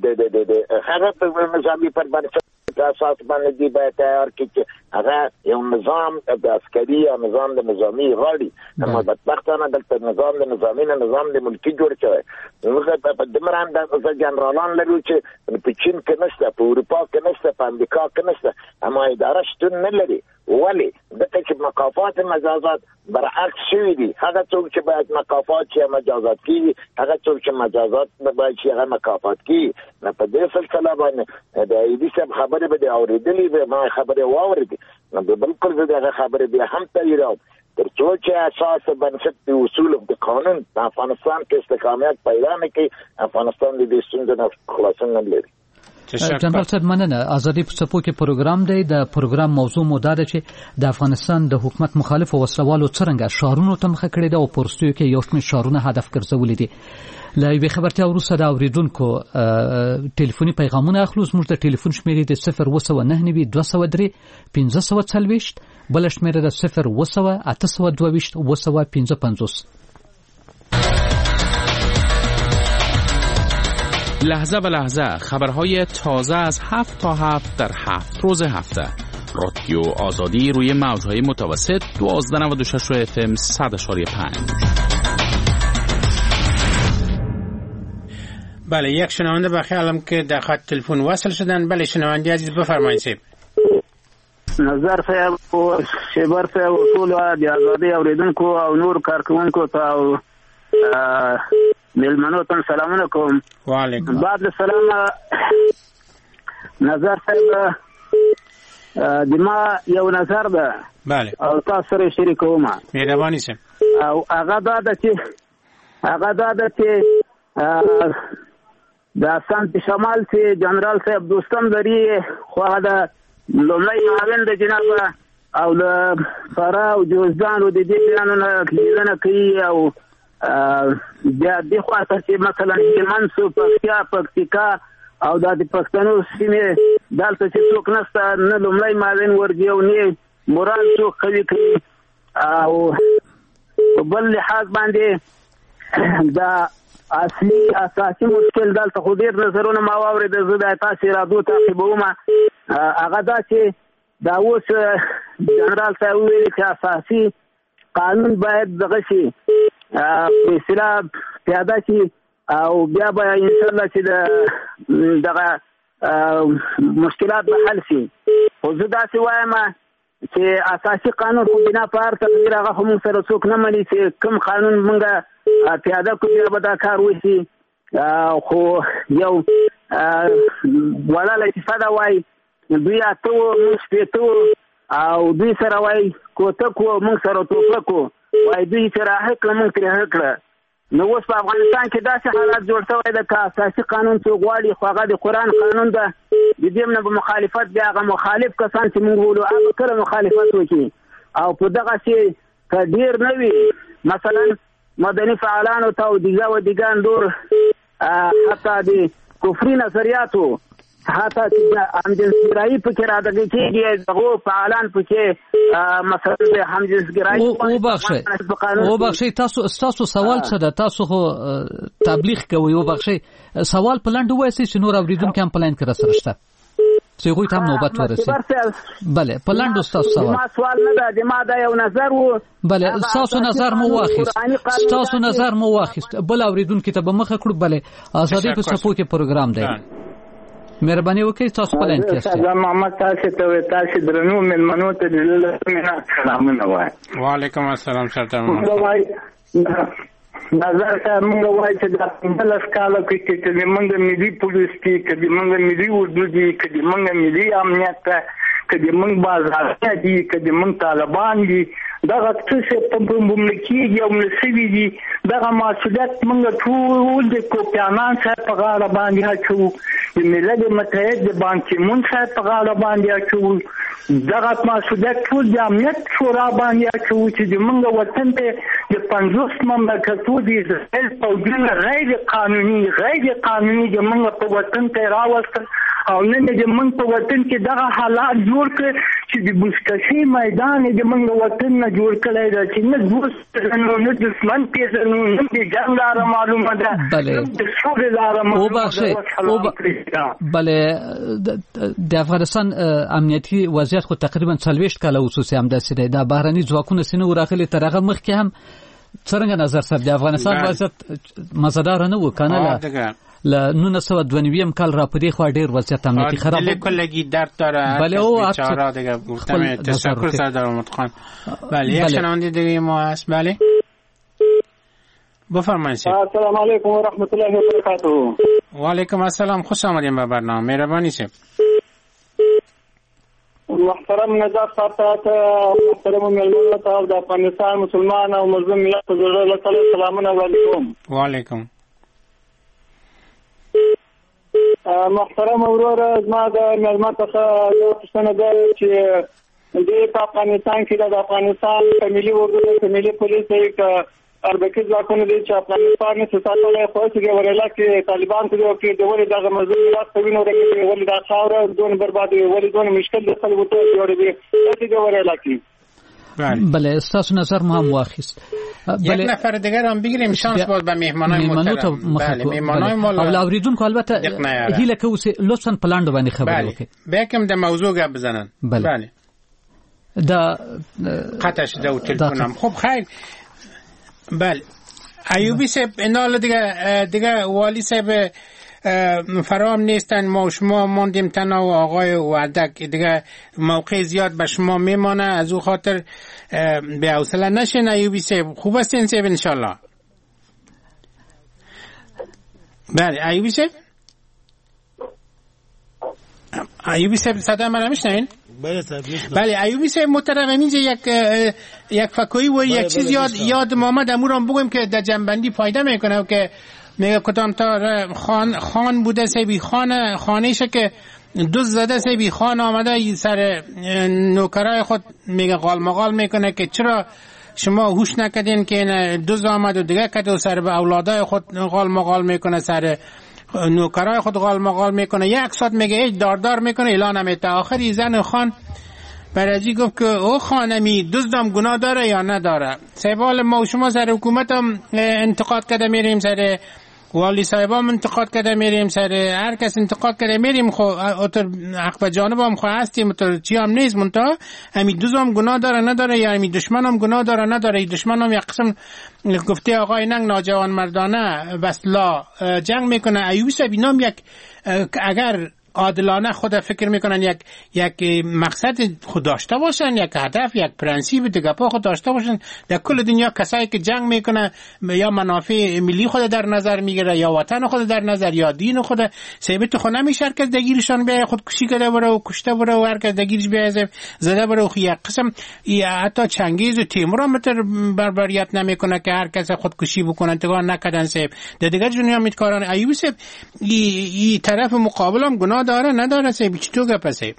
د هغه په نظامی پر باندې اساس باندې دی باید تیار کړي چې هغه یو نظام د عسکري او نظام د نظامی غړي. اما بدبختانه دلته نظام د نظامی نه نظام د ملکی جوړ شوی. موږ په دمران د جنرالان لرو چې په چین کې نشته، په اروپا کې نشته، په امریکا کې نشته، اما اداره شتون نه لري. ولی دغه چې مکافات مجازات برعکس شوی دي، هغه څوک چې باید مکافات چې مجازات کیږي، هغه څوک چې مجازات باید چې هغه مکافات کیږي. نه په دې سلسله باندې د ایدي صاحب خبره به اوریدلې به ما خبره واوریدي، نو بالکل زه دغه خبره به هم تاییدوم. تر څو چې اساس بنسټ د اصول د قانون په افغانستان کې استقامت پیدا نه کړي، افغانستان د دې ستونزو نه خلاصون نه لري. جنرال صاحب مننه. ازادي په څپو کې پروګرام دی. د پروګرام موضوع مو دا ده چې د افغانستان د حکومت مخالف او وسلوالو څرنګه شارونو ته مخه کړې ده او پرستیو کې یو شمېر شارونه هدف ګرځولي دي. له یوې خبرتیا وروسته د اوریدونکو ټلیفوني پیغامونه اخلو. زموږ د ټلیفون شمېرې د 029 203 1540، بل شمېره د 0 822 255. لحظه به لحظه خبرهای تازه از 7 تا 7 در 7 روز هفته. رادیو آزادی روی موجهای متوسط 1296 FM 100.5. بله، یک شنونده بخیالم که در خط تلفن وصل شدن. بله شنونده عزیز بفرمایید. نظر صاحب او شیبر صاحب ټول د آزادۍ اوریدونکو او نور کارکونکو ته او ملمنو ته سلامونه کوم. وعلیکم بعد السلام. نظر صاحب د ما یو نظر ده بله او تاسو سره شریکوم. مهرباني صاحب. او هغه دا ده چې د سمت شمال چې جنرال صاحب دوستم لري خو هغه لومړی معاون د جناب او د فرا او جوزدان او د دې بیانونه لیدنه کوي او بیا د خواته چې مثلا هلمند پکتیکا او د پښتنو سیمې دلته چې څوک نشته نه لومړی معاون ورځي او نه مورال څوک قوي کوي او بل لحاظ باندې دا اصلي اساسي مشکل دلته خو ډېر نظرونه ما واورېدل زه د تاسې رادیو تعقیبوم هغه دا چې دا اوس جنرال صاحب وویل چې اساسي قانون باید دغه شي په اصطلاح پیاده شي او بیا به انشاءالله چې دغه مشکلات به حل شي. خو زه داسې وایم چې اساسي قانون خو بنا په هر تقدیر هغه خو موږ سره څوک نه مني چې کوم قانون موږ پیاده کړو بیا به دا کار وشي. خو یو وړه لطیفه ده وایي دوی 8 موږ 15 او دوی سره وایي کوتک وو موږ سره ټوپک وو وایي دوی چې راهه کړه موږ ترې هه کړه. نو اوس په افغانستان کې داسې حالات جوړ شوی ده که اساسي قانون څوک غواړي خو هغه د قرآن قانون ده د دې نه به مخالفت بیا هغه مخالف کسان چې موږ وولو هغه کله مخالفت وکړي او په دغسې که ډېر نه وي مثلا مدني فعالانو ته او دیګه نور حتی د کفري نظریاتو حتی چې همجنسګرایي پکې رادغې کېږي دغو فعالان پکې مثلا د همجنسګرایي وبخښئ ستاسو سوال څه ده؟ تاسو خو تبلیغ کوئ. وبخښئ سوال په لنډ ووایئ چې نور اورېدونکي هم په لاین کې راسره شته چې هغوی ته هم نوبت ورسي. بله په لنډو ستاسو سوال. ما سوال نه ده د ما دا یو نظر و. بله ستاسو نظر مو واخیست بل اورېدونکي ته به مخه کړو. بله ازادۍ په څپو کې پروګرام دی. مهرباني وکړئ تاسو په لاین کې یاست. دا محمد تاسو درنو مېلمنو ته د سلامونه وایم. وعلیکم السلام سلام. نظر صاحب موږ وایو چې دا 15 کاله کې چې موږ ملي پولیس کې چې موږ ملي اردو دي چې موږ ملي امنیت چې موږ بازار دي چې موږ طالبان دي دغه څه په مملکتي او مسوي دي دغه مسؤلیت موږ ټول د کوپیانان صاحب په غاړه باندې اچو د ملل متحد د بانکي مون صاحب په غاړه باندې اچو دغه مسؤلیت ټول د امنیت شورا باندې اچو چې موږ وطن ته د 50 مملکتو دي فوجونه غیر قانوني د موږ په وطن ته راوستل او نن د موږ په وطن کې دغه حالات جوړ کړ چې د بوسکشي میدان د موږ وطن نه جوړ کړی دا چې نه دوستانو نه دشمن پیژنو نه د جنګ لاره معلومه ده د سولې لاره معلومه ده. بله د افغانستان امنیتي وضعیت خو تقریبا 40 کاله خصوصي همداسې دی. دا بهرني ځواکونه سینه ورغلي تر هغه مخکې هم څرنګه نظر صاحب د افغانستان وضعیت مزدار نه و کنه ل 1992 کال را پدې خو ډېر وضعیت امنیتي خراب و. کلگی درد داره. بله او چهارا دیگه گفتم تشکر سر در محمد خان. بله یک شنونده دیگه ما هست. بله بفرمایید. السلام علیکم و رحمت الله و برکاته. و علیکم السلام خوش آمدین به برنامه. مهربانی شید. محترم نجات صاحب ته محترم ملمنو ته د افغانستان مسلمان او مظلوم ملت ته سلامونه علیکم. و علیکم. محترم ورور زما د ملمنو ته یو څه ده چې د افغانستان کې د افغانستان ملي اردو د ملي پولیس یک اربکي ځواکونه دي چې افغانستان نه ستاسو خو چې ورلا کې طالبان ته کې د ولې دغه مزل لاس وینو راکې ولې دا خاور دون بربادي ولې دون مشکل د خلکو ته جوړوي چې ورلا کې. بله استاسو نظر ما هم واخیست. یک نفر دیگر هم بگیریم شانس بود به مهمانای محترم. بله مهمانای مولا او اوریدونکو البته هیله که لطفا پلاند باندې خبر وکړي. بیکم د موضوع گپ بزنن. بله دا قطع شده و تلفنم. خب خیر. بله ایوبی صاحب اینا دیگه والی صاحب فرام نیستن. ما و شما ماندیم تنها و آقای وعدک دیگه موقع زیاد به شما میمانه، از او خاطر به حوصله نشین. ایوبی صاحب خوب هستین صاحب انشالله؟ بله ایوبی صاحب، ایوبی صاحب صدا من میشنین؟ بله ایوبی صاحب محترم، اینجا یک فکویی و یک چیز یاد محمد امورم بگویم که در جنبندی فایده میکنه که میگه کدام تا خان بوده سیبی خانهشه که دوز زده سیبی خان آمده سر نوکرای خود میگه قال مقال میکنه که چرا شما هوش نکردین که دوز آمد و دیگه کده و سر به اولادای خود قال مقال میکنه، سر نوکرای خود قال مقال میکنه. یک ساعت میگه ایج داردار میکنه اعلان نمیده. آخری زن خان برازی گفت که او خانمی دزدم گناه داره یا نداره. سوال ما و شما سر حکومت هم انتقاد کرده میریم، سر والی صاحب هم انتقاد کرده میریم، سر هر کس انتقاد کرده میریم. خب اتر حق به جانب هم خواهد هستیم، اتر چی هم نیست. منطقه همی دوزم گناه داره نداره، یا همی دشمن هم گناه داره نداره. دشمن هم یک قسم گفته آقای ننگ ناجوان مردانه بسلا جنگ میکنه. ایوبی صاحب اینا هم یک اگر عادلانه خود فکر میکنن یک مقصد خود داشته باشن، یک هدف، یک پرنسیپ دیگه پا خود داشته باشن. در کل دنیا کسایی که جنگ میکنه یا منافع ملی خود در نظر میگیره، یا وطن خود در نظر، یا دین خود، ثابت خود نمیشه هر کس دگیرشان بیای خودکشی کرده بره و کشته بره و هر کس دگیرش بیای زده بره و یک قسم حتی چنگیز و تیمور هم بربریت نمیکنه که هر کس خودکشی بکنه انتقاد نکردن. صاحب در دیگر دنیا میتکارن. ایوبی صاحب این طرف مقابل هم گناه داره نداره صاحب؟ چطور گپ صاحب؟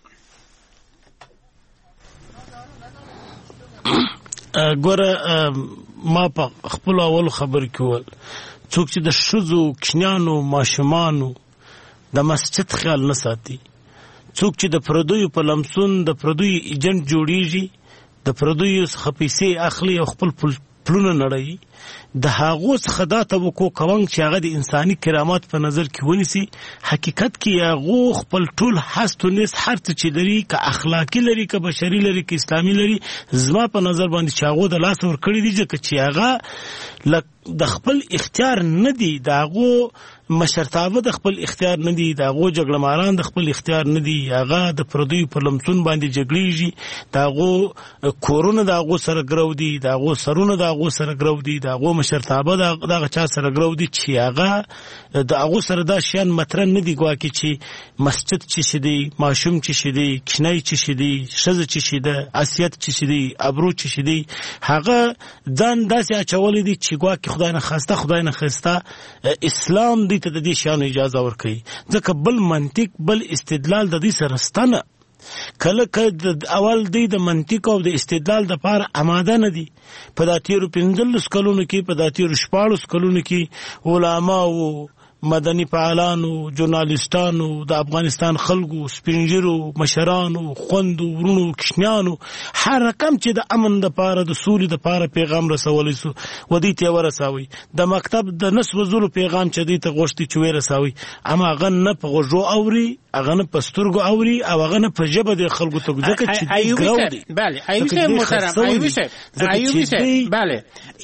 ګوره ما په خپل اول خبر کې ول څوک چې د ښځو کشنیانو ماشومانو د مسجد خیال نه ساتي، څوک چې د پردیو په لمسون د پردیو ایجنټ جوړیږي، د پردیو څخه پیسې اخلي او خپل پلونه نړوي، د هغو څخه دا توقع کوم چې هغه د انساني کرامات په نظر کې ونیسي. حقیقت کې هغو خپل ټول هست و نیست هر څه چې لري، که اخلاقي لري، که بشري لري، که اسلامي لري، زما په نظر باندې چې هغو د لاس ورکړي دي، ځکه چې هغه د خپل اختیار نه دي، د هغو مشرتابه د خپل اختیار نه دي، د هغو جګړه ماران د خپل اختیار نه دي. هغه د پردیو په لمسون باندې جګړېږي، د هغو کورونه د هغو سره ګرو دي، د هغو سرونه د هغو سره ګرو دي، د هغو مشرتابه د هغه چا سره ګرو دي چې هغه د هغو سره دا شیان مطرح نه دي. ګواکې چې مسجد چې شي دی، ماشوم چې شي دی، کشنی چې شي دی، ښځه چې شي ده، حیثیت چې شي دی، ابرو چې شي دی، هغه ځان داسې اچولی دي چې ګواکې خدای نه خواسته اسلام دی ته د دې شیانو اجازه ورکوي. ځکه بل منطق بل استدلال د دې سره شته نه. کله اول دی د منطق او د استدلال د پاره آماده نه دي. په دا تیرو 15 کلونو کې، په دا تیرو 14 کلونو کې علما او مدني فعالانو، ژورنالیستانو، د افغانستان خلکو، سپینږیرو، مشرانو، خوندو، ورونو، کشنیانو، هر رقم چې د امن د پاره د سولې د پاره پیغام رسولی سو و دې ته ورساوي. د مکتب د نس وزرو پیغام چې دې ته غوښتي چې ورساوي، اما هغه نه په غوږو اوري، هغه نه په سترګو اوري، او هغه نه په ژبه د خلکو ته ځکه چې دې ګرو دي. بله ایوبی صاحب محترم، ایوبی صاحب بله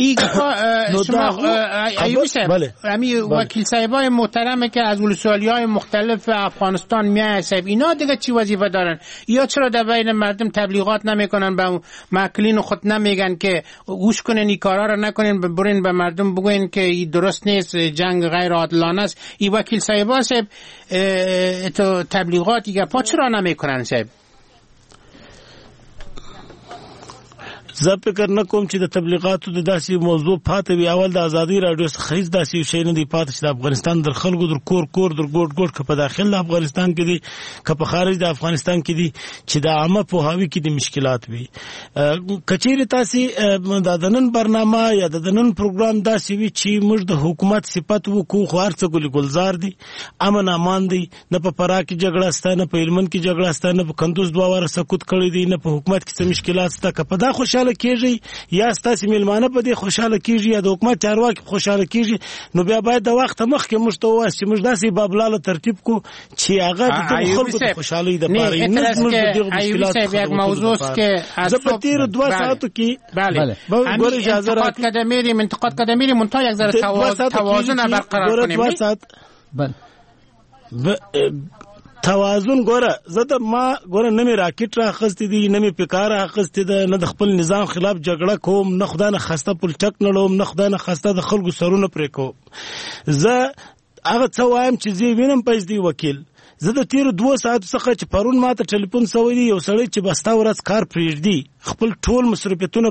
ایوبی صاحب همین وکیل صاحبای محترمه که از ولسوالی‌های مختلف افغانستان میایه صاحب، اینا دیگه چی وظیفه دارن؟ یا چرا در بین مردم تبلیغات نمیکنن، به مسئولین خود نمیگن که گوش کنین این کارا رو نکنین، برین به مردم بگوین که این درست نیست، جنگ غیر عادلانه است؟ این وکیل صاحبا صاحب تو تبلیغات دیگه پا چرا نمیکنن صاحب؟ زه فکر نه کوم چې د تبلیغاتو د داسې موضوع پاتې وي. اول د ازادي رادیو څخه هیڅ داسې شی نه دی پاتې چې د افغانستان در خلکو در کور در ګوټ که په داخل د افغانستان کې دي که په خارج د افغانستان کې دي چې د عامه پوهاوي کې د مشکلات وي. که چیرې تاسې د نن برنامه یا د نن پروګرام داسې وي چې موږ د حکومت صفت وکړو، خو هر څه ګل ګلزار دي، امن امان دی، نه په فراه کې جګړه شته، نه په هلمند کې جګړه شته، نه په کندوز 2 واره سقوط کړی دی، نه په حکومت کې څه مشکلات شته. که په دا خوشاله کیږي یا ستاسو میلمانه په دې خوشاله کیږي یا د حکومت چارواکي خوشاله کیږي، نو بیا باید د وخت مخکې موږ ته ووایي چې موږ داسې بابلاله ترتیب کو چې هغه د خلکو د خوشحالۍ دپاره نه زموږ د دغو مشکلاتو یک موضوع است که زه په تیرو 2 ساعتو کې بله انتقاد کرده میریم منتها یک ذره توازن برقرار کنیم. بله توازن ګوره زه ما ګوره نه مې راکټ راخستی دي نه مې پکار راخستی ده نه د خپل نظام خلاف جګړه کوم نه خدای نه خسته پلچک نه لوم نه خدای نه خسته د خلکو سرونه پرې کوم زه هغه څه وایم چې زه وینم پېژ دی وکیل زه د تیر 2 ساعتو څخه چې پرون ماته ټلیفون سوی دی یو سړی چې بستا ورځ کار پرېږدي خپل ټول مصرفیتونه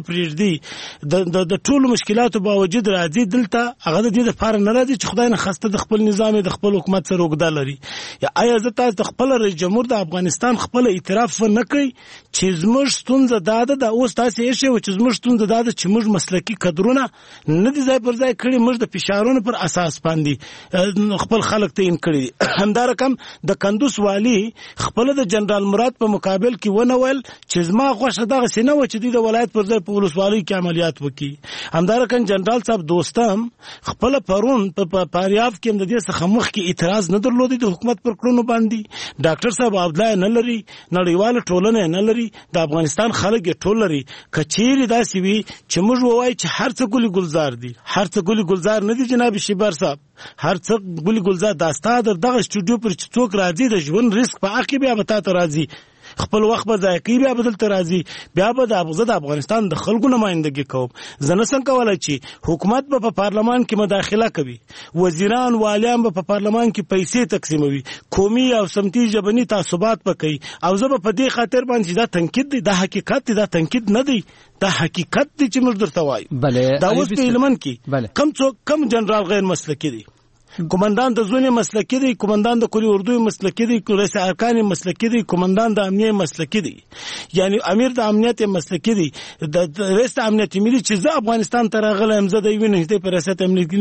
پرېږدي د ټولو مشکلاتو باوجود راځي دلته هغه د دې لپاره نه راځي چې خدای نه خسته د خپل نظام د خپل حکومت سره اوږده لري یا آیا زه تاسو د خپل رئیس جمهور د افغانستان خپل اعتراف نه کوي چې زموږ ستونزه دا ده د اوس تاسو یې شی چې زموږ ستونزه دا ده چې موږ مسلکي کډرونه نه دي ځای پر ځای کړي موږ د فشارونو پر اساس باندې خپل خلک تعین کړي همدا رقم د کندوز والی خپل د جنرال مراد په مقابل کې ونه ویل چې زما غوښه دغه سینه و چې د ولایت پر ځای په ولسوالۍ کې عملیات وکړي همدارکه جنرال صاحب دوستم خپل پرون په پاریاف کې د دې څخه مخکې اعتراض نه درلودي د حکومت پر کړنو باندې ډاکټر صاحب عبدالله نه لري نړیواله ټولنه نه لري د افغانستان خلک ټول لري کچېری داسې وي چې موږ وایي چې هر څه ګلي ګلزار دي هر څه ګلي ګلزار نه دي جناب شیبر صاحب هر څه ګلي ګلزار داستا دغه سټوډیو پر څوک راځي د ژوند ریسک په عقب بیا به تاسو راځي خپل وخت به ځای کوي بیا بدل ته راځي بیا به د افغانستان د خلکو نمائندګي کوم زه نه څنګه کولای چې حکومت به په پارلمان کې مداخله کوي وزیران والیان به په پارلمان کې پیسې تقسیموي قومي او سمتي ژبني تعصبات کوي او زه به په دې خاطر باندې دا تنقید دی دا حقیقت دی دا تنقید نه دی دا حقیقت دی چې موږ درته وایو دا اوس په علمن کې کم څوک کم جنرال غیر مسلکي دی کمانډان د زونې مسلکي دی کمانډان د کلی اردو مسلکي دی رئیس ارکان مسلکي دی کمانډان د امنیت مسلکي دی یعنی امیر د امنیت مسلکي دی د رئیس امنیت ملي چې زه افغانستان ته راغلم زه د وینې د پرسات امنیت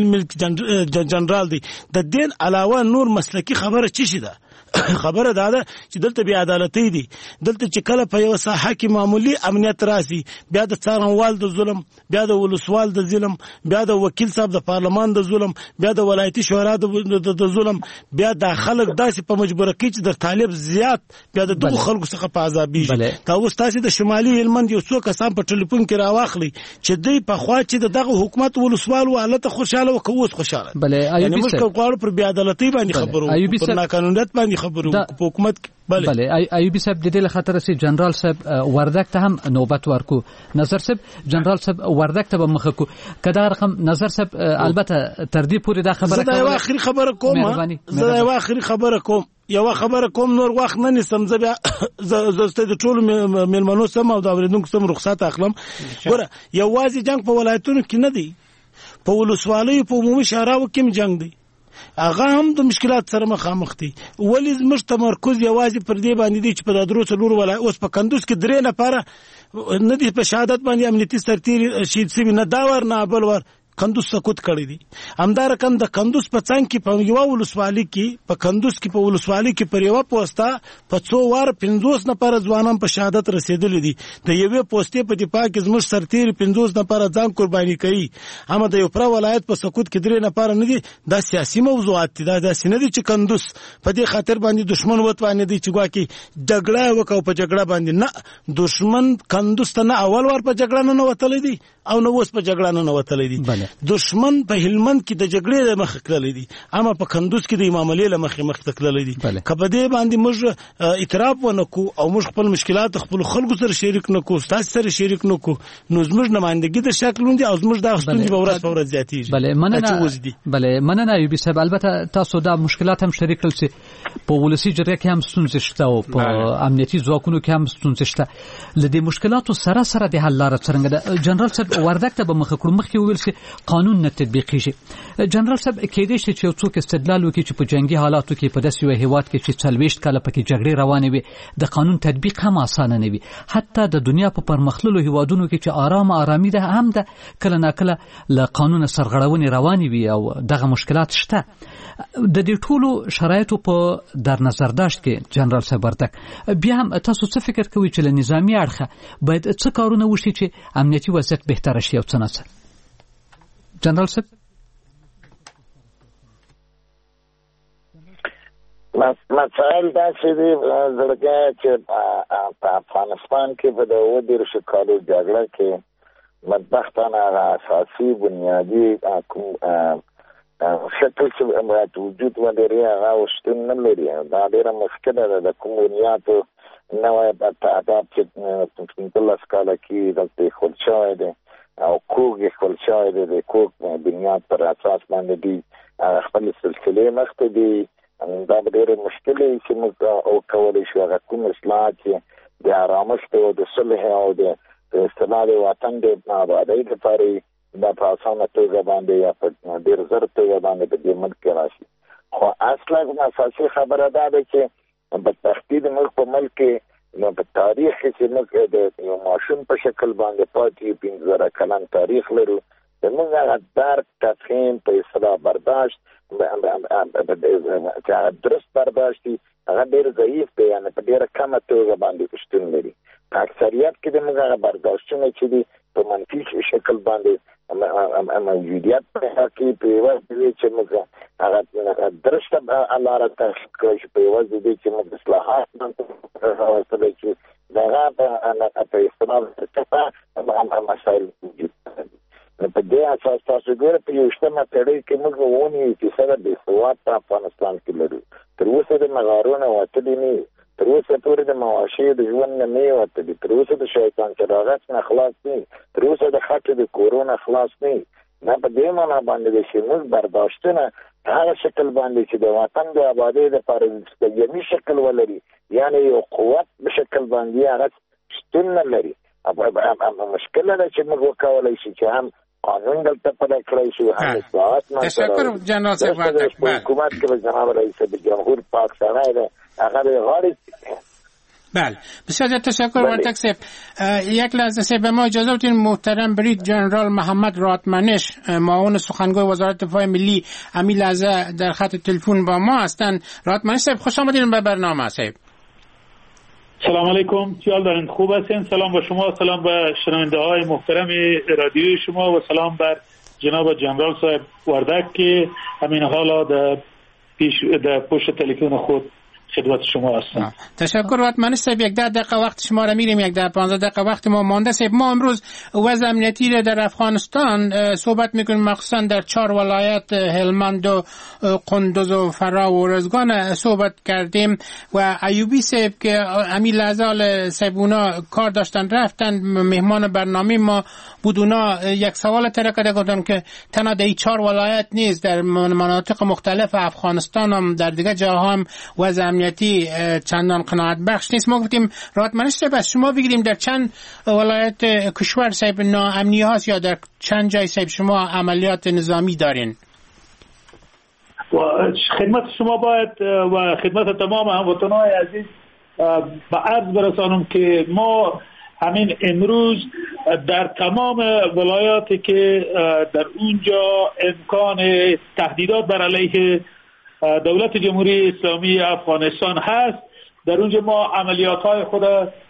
ملي جنرال دی د دین علاوه نور مسلکي خبره چی شي ده خبره دا ده چې دلته بیا عدالتي دي دلته چې کله په یو ساحه کې معمولی امنیت راسي بیا د څارنوال د ظلم بیا د ولسوال د ظلم بیا د وکیل صاحب د پارلمان د ظلم بیا د ولایتي شورا د ظلم بیا د خلک داسې په مجبوره کې چې د طالب زیات بیا د دغه خلکو څخه په عذابېږي دا اوس تاسو د شمالي هلمند یو څو کسان په ټلیفون کې راواخلي چې دوی په خوا چې دغه حکومت ولسوال والته خوشاله وکوس خوشاله یعنی موږ کوړ پر بیا عدالتي باندې خبرو پر ناقانونیت باندې خبرو په حکومت بله ایوبی صاحب د دې خاطر سي جنرال صاحب وردک ته هم نوبت ورکو نظر صاحب جنرال صاحب وردک ته مخ کو کدا رقم نظر صاحب البته تر دې پورې دا خبره زه یو اخري خبره کوم زه یو اخري خبره کوم یو خبره کوم نور وخت نه نسم زه بیا زسته د ټولو ملمنو سم او د اوریدونکو سم رخصت اخلم ګوره یوازې جنگ په ولایتونو کې نه دی په ولسوالۍ په عمومي شاراو کې جنگ دی هغه هم د مشکلات سره مخامخ دي ولې زموږ تمرکز یوازې پر دې باندې دی چې په دادرو څلور ولایت اوس په کندوز کې درې نفره نه دي په شهادت باندې امنیتي سرتیر شهید سوي نه دا ور نه بل ور کندوز سکوت کړی دي همدار کم د کندوز په څنګ کې په یو ولسوالۍ کې په کندوز کې په ولسوالۍ کې پر یو پوسټه په څو وار 50 نفر ځوانان په شهادت رسیدلي دي د یوې پوسټې په دفاع کې زموږ سرتیر 50 نفر ځان قرباني کوي هم د یو پر ولایت په سکوت کې درې نفر نه دي دا سیاسي موضوعات دي دا سینه دي چې کندوز په دې خاطر باندې دشمن وتوانه دي چې ګواکي جګړه وکاو په جګړه باندې نه دشمن کندوز ته نه اول ور په جګړه نه وتلی دي او نو اوس په جګړه نه وتلی دي دشمن په هلمند کې د جګړې د مخ کړلې دي اما په کندوز کې د امام علي له مخ تکللې دي کله دې باندې موږ اعتراف ونکو او موږ خپل مشکلات خپل خلکو سره شریک نکو تاسو سره شریک نکو نو زموږ نمائندګي د شکلوندي او زموږ د غشتونی په ورځ په ورځ زیاتېږي بله مننه ایوبي صاحب البته تاسو دا مشکلات هم شریک کړل چې په ولسی جرګه کې هم ستونزې شته او په امنیتي ځواکونو کې هم ستونزې شته لدې مشکلاتو سره د حل لاره څنګه ده جنرال صاحب وردک ته به مخ کړو مخکې ویل چې قانون نه تطبیقیږي جنرال صاحب کېدې شي چې څوک استدلال وکړي چې په جنگي حالاتو کې په داسې یو هیواد کې چې 40 کاله پکې جګړې روانې وي د قانون تطبیق هم اسانه نه وي حتی د دنیا په پرمختللو هیوادونو کې چې آرامي ده هم ده کله ناکله له قانون سرغړونې روانې وي او دغه مشکلات شته د دې ټولو شرایطو په در نظر داشت کې جنرال صاحب وردک بیا هم تاسو څه فکر کوئ چې له نظامی اړخه باید څه کارونه وشي چې امنیتي وضعیت بهتره شي او څه نه جنرال صاحب مسائل داسې دي زړګی چې په افغانستان کې په د 20 کالو جګړه کې بدبختانه اساسي بنیادی شکل چې باید وجود ولري هغه شتون نه لري. دا ډېره مشکله ده. د کمونیاتو نوی تعداد چې 15 کاله کې دلته ایښودل شوی دی او کوږ ایښودل شوی دی. د کوږ بنیاد پر اساس باندې دي خپل سلسلې مخته دي. دا ډېرې مشکلې چې موږ وکولی شو هغه کوم اصلاحات چې د آرامښت او د صلح او د اصطلاح د وطن د آبادۍ لپاره دا په اسانه توګه باندې یا په ډېر زر توګه باندې په دې ملک کې راشي. خو اصلا اساسي خبره دا ده چې بدبختي د ملک په ملک کې نو په تاریخ کې چې موږ د یو ماشوم په شکل باندې پاتې 15 کلن تاریخ لرو. موږ هغه درک تفهیم په اصطلاح برداشت چې درست برداشت هغه ډېر ضعیف دی، یعنې په ډېره کمه توګه باندې شتون لري. په اکثریت کې د موږ هغه برداشتونه چې دي په منفي شکل باندې موجودیت پیدا کوي په یوازې دی چې موږ هغه درسته لاره تعقیب کړی چې په یوازې دی چې موږ اصلاحات راوستلی چې د هغه په اصطلاح مسایل موجود دي. په دې اساس تاسو ګوره په 21مه پېړۍ کې موږ 9% بېسواد په افغانستان کې لرو. تر اوسه د مغارونه وتلي نه یو، تر اوسه پورې د مواشي د ژوند نه نه وتلي، تر اوسه د شیطان چراغت نه خلاص نه، تر اوسه د خټې د کورونه خلاص نه. نه په دې معنا باندې چې موږ برداشتونه هغه شکل باندې چې د وطن د آبادۍ لپاره د جمعي شکل ولري، یعنې یو قوت په شکل باندې هغه شتون نه لري. مشکله ده چې موږ وکولی شو چې هم قانون دلته پلی کړی شو، هم اصلاحات تشکر جنرال صاحب. حکومت کې به جناب رئیس جمهور پاک سړی ده، هغه به غاړې. بله بسیار زیاد تشکر ورتک صاحب. یک لحظه صاحب به ما اجازه بدین. محترم برید جنرال محمد راتمنش معاون سخنگوی وزارت دفاع ملی همین لحظه در خط تلفن با ما هستند. راتمنش صاحب خوش آمدید به برنامه صاحب. سلام علیکم، چیال دارین؟ خوب هستین؟ سلام به شما، سلام به شنونده های محترم رادیوی شما و سلام بر جناب جنرال صاحب وردک که همین حالا در پشت تلفن خود خدمت شما هستم. تشکر راتمنش صاحب. 10 دقیقه وقت شما را میریم، 15 دقیقه وقت ما مانده صاحب. ما امروز وضع امنیتی را در افغانستان صحبت میکنیم، مخصوصا در 4 ولایت هلمند و قندوز و فرا و ارزگان صحبت کردیم و ایوبی صاحب که امیر لحظال صاحب اونا کار داشتن رفتن، مهمان برنامه ما بود. اونا یک سوال ترکه گفتن که تنها در 4 ولایت نیست، در مناطق مختلف افغانستان هم در دیگه جاها هم وضع امنیتی چندان قناعت بخش نیست. ما گفتیم راتمنش صاحب از شما بگیریم در چند ولایت کشور صاحب ناامنی هاست یا در چند جای صاحب شما عملیات نظامی دارین؟ خدمت شما باید و خدمت تمام هموطنان عزیز به عرض برسانم که ما همین امروز در تمام ولایاتی که در اونجا امکان تهدیدات بر علیه دولت جمهوری اسلامی افغانستان هست، در اونجا ما عملیات‌های خود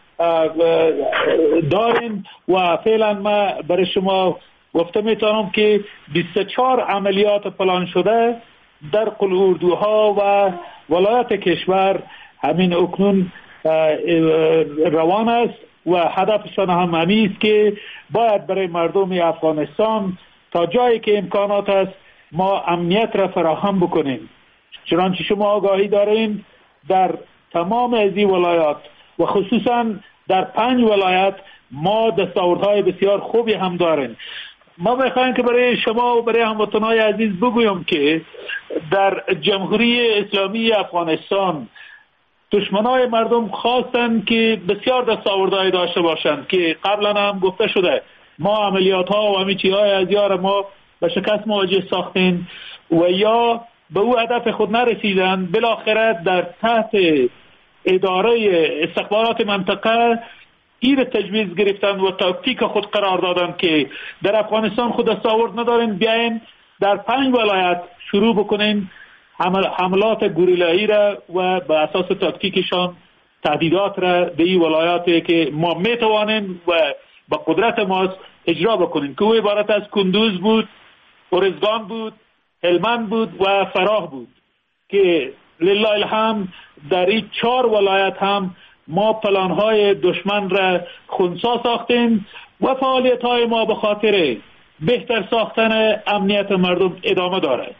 داریم و فعلا ما برای شما گفته میتونم که 24 عملیات پلان شده در قلعه‌اردوها و ولایات کشور همین اکنون روان است و هدفشان هم همین است که باید برای مردم افغانستان تا جایی که امکانات است ما امنیت را فراهم بکنیم. چنانچه شما آگاهی دارین در تمام از این ولایات و خصوصا در 5 ولایت ما دستاوردهای بسیار خوبی هم داریم. ما میخوایم که برای شما و برای هموطنان عزیز بگویم که در جمهوری اسلامی افغانستان دشمنای مردم خواستند که بسیار دستاوردهای داشته باشند که قبلا هم گفته شده ما عملیات‌ها و همین چیزهای از یار ما به شکست مواجه ساختیم و یا به او هدف خود نرسیدن. بالاخره در تحت اداره استخبارات منطقه این تجویز گرفتن و تاکتیک خود قرار دادن که در افغانستان خود دستاورد نداریم، بیاین در 5 ولایت شروع بکنیم حملات گوریلایی را و به اساس تاکتیکشان تهدیدات را به این ولایاتی که ما میتوانیم و با قدرت ماست اجرا بکنیم که او عبارت از کندوز بود، ارزگان بود، هلمند بود و فراه بود که لله الحمد در این 4 ولایت هم ما پلانهای دشمن را خنثی ساختیم و فعالیت‌های ما به خاطر بهتر ساختن امنیت مردم ادامه دارد.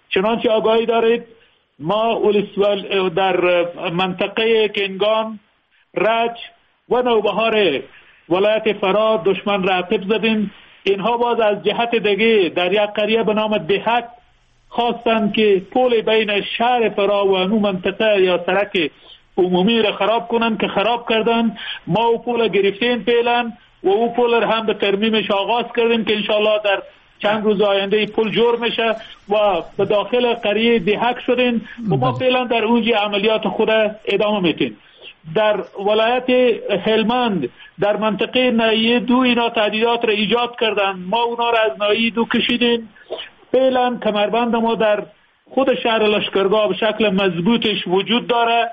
چنانچه آگاهی دارید ما در منطقه کنگان، رج و نوبهار ولایت فرا دشمن را عقب زدیم. اینها باز از جهت دیگه در یک قریه به نام دهک خواستند که پل بین شهر فرا و اون منطقه یا سرک عمومی را خراب کنند که خراب کردن. ما او پل گرفتیم فعلا و او پل هم به ترمیمش آغاز کردیم که انشاءالله در چند روز آینده پل جور میشه و به داخل قریه دهک شدیم و ما فعلا در اونجا عملیات خود ادامه میتیم. در ولایت هلمند در منطقه ناحیه 2 اینا تهدیدات را ایجاد کردن، ما اونا را از ناحیه 2 کشیدیم. فعلا کمربند ما در خود شهر لشکرگاه به شکل مضبوطش وجود داره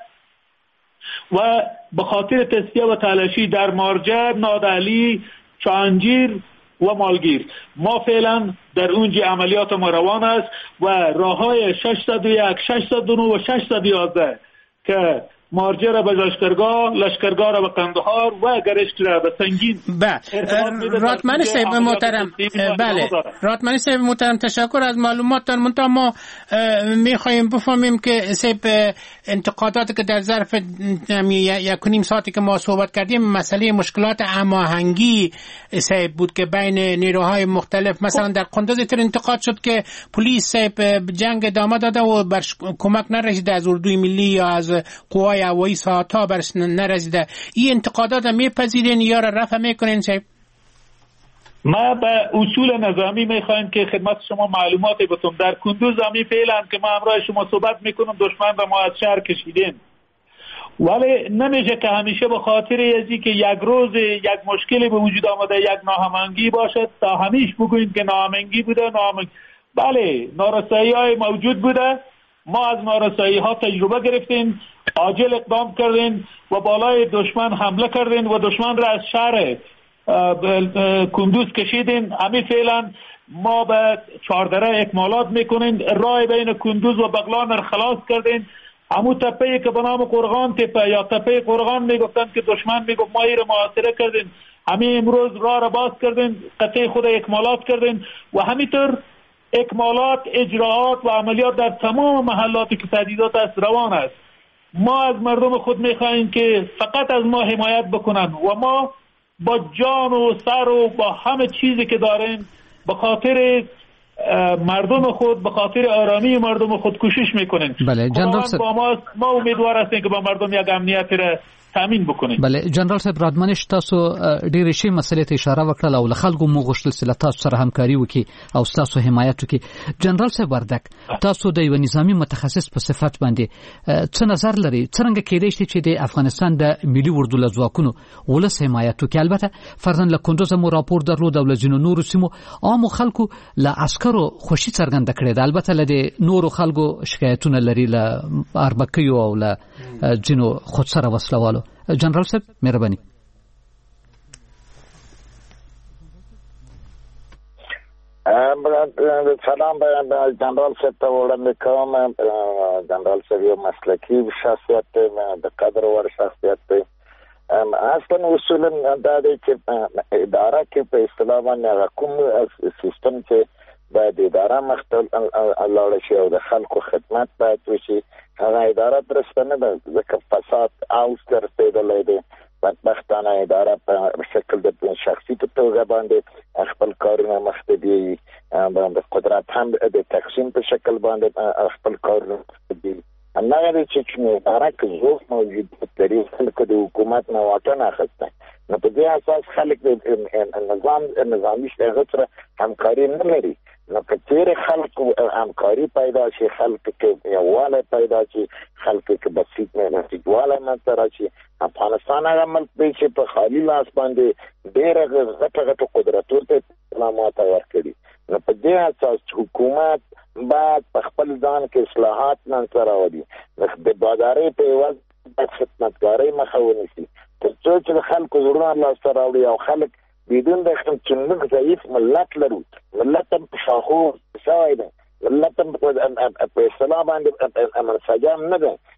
و به خاطر تصفیه و تلاشی در مارجه، نادعلی، چانجیر و مالگیر ما فعلا در اونجا عملیات ما روان است و راههای 601 609 و 611 که مارجه را به لشکرگاه را به قندهار و گرشت را به سنگین. راتمنی صاحب محترم، بله راتمنی صاحب محترم تشکر از معلوماتتان. منتها ما میخواهیم بفهمیم که صاحب انتقاداتی که در ظرف 1.5 ساعتی که ما صحبت کردیم مسئله مشکلات هماهنگی صاحب بود که بین نیروهای مختلف، مثلا در قندوز تر انتقاد شد که پلیس صاحب جنگ ادامه داده و برش کمک نرسیده از اردوی ملی یا از قوای هوایی ساعتها برش نرسیده. این انتقادات میپذیرین یا رفع میکنین صاحب؟ ما به اصول نظامی میخوایم که خدمت شما معلوماتی بتم. در کندوز زمین فعلا که ما همراه شما صحبت میکنم دشمن را ما از شهر کشیدیم، ولی نمیشه که همیشه به خاطر ازی که یک روز یک مشکلی به وجود آمده یک ناهماهنگی باشد تا همیشه بگوییم که ناهماهنگی بوده. بله نارسایی های موجود بوده، ما از نارسایی ها تجربه گرفتیم، عاجل اقدام کردیم و بالای دشمن حمله کردیم و دشمن را از شهر کندوز کشیدیم. همین فعلا ما به چهاردره اکمالات میکنیم، راه بین کندوز و بغلان را خلاص کردیم. همو تپه‌ای که به نام قرغان تپه یا تپه قرغان میگفتند که دشمن میگفت ما این را محاصره کردیم، همین امروز راه را باز کردیم، قطعه خود اکمالات کردیم و همینطور اکمالات، اجراعات و عملیات در تمام محلاتی که تهدیدات است روان است. ما از مردم خود میخواهیم که فقط از ما حمایت بکنن و ما با جان و سر و با همه چیزی که داریم به خاطر مردم خود، به خاطر آرامی مردم خود کوشش میکنیم. بله جنرال صاحب، ما امیدوار هستیم که با مردم یک امنیت را تامین بکنیم. بله جنرال صاحب رادمنش تاسو ډېر شي مسلې ته اشاره وکړه او له خلکو مو غوښتل چې تاسو سره همکاري وکړي او تاسو حمایت وکړي. جنرال صاحب وردک تاسو د یو نظامی متخصص په صفت باندې څه نظر لري؟ څنګه کېدای شي چې د افغانستان د ملي اردو له ځواکونو ولس حمایت وکړي؟ البته فرضاً له کندوز مو راپور درلود او له ځینو نورو سیمو عامو خلکو له عسکرو خوشي څرګنده کړې ده. البته له نورو خلکو شکایتونه لري له اربکیو او له ځینو خودسره وسلوالو. جنرال صاحب مهرباني. سلام به جنرال صاحب ته وړاندې کوم. جنرال صاحب یو مسلکي شخصیت دی، د قدر وړ شخصیت دی. اصلا اصولا دا دی چې اداره کې په اصطلاح باندې کوم سیستم چې باید اداره مخته لاړه شي او د خلکو خدمت باید وشي، هغه اداره درسته نه ده، ځکه فساد اوج ته رسېدلی دی. بدبختانه اداره په شکل د شخصي په توګه باندې خپل کارونه مخته بیایي، د قدرت هم د تقسیم په شکل باندې خپل کارونه مخته بیایي. همدغه دی چې کوم اداره کې ضعف موجود دی، خلکو د حکومت نه واټن اخیستی، نو په دې اساس خلک د نظامي شغل سره همکاري نه لري. نو که چیرې خلکو همکاري پیدا شي، خلکو کې یووالی پیدا شي، خلکو کې بسیط نتیجوالی منځته راشي، افغانستان هغه ملک دی چې په خالي لاس باندې ډېره غټه قدرتونو ته اسلامات ورکړي. نو په دې اساس حکومت باید په خپل ځان کې اصلاحات منځته راوړي، د بادارۍ په عوض باید خدمتګارۍ مخه ونیسي، تر څو چې د خلکو زړونه لاسته راوړي او خلک بدون د چې موږ ضعیف ملت لرو، ملت هم په شاخو شوی دی، ملت هم په اصطلاح باندې منسجم نه دی،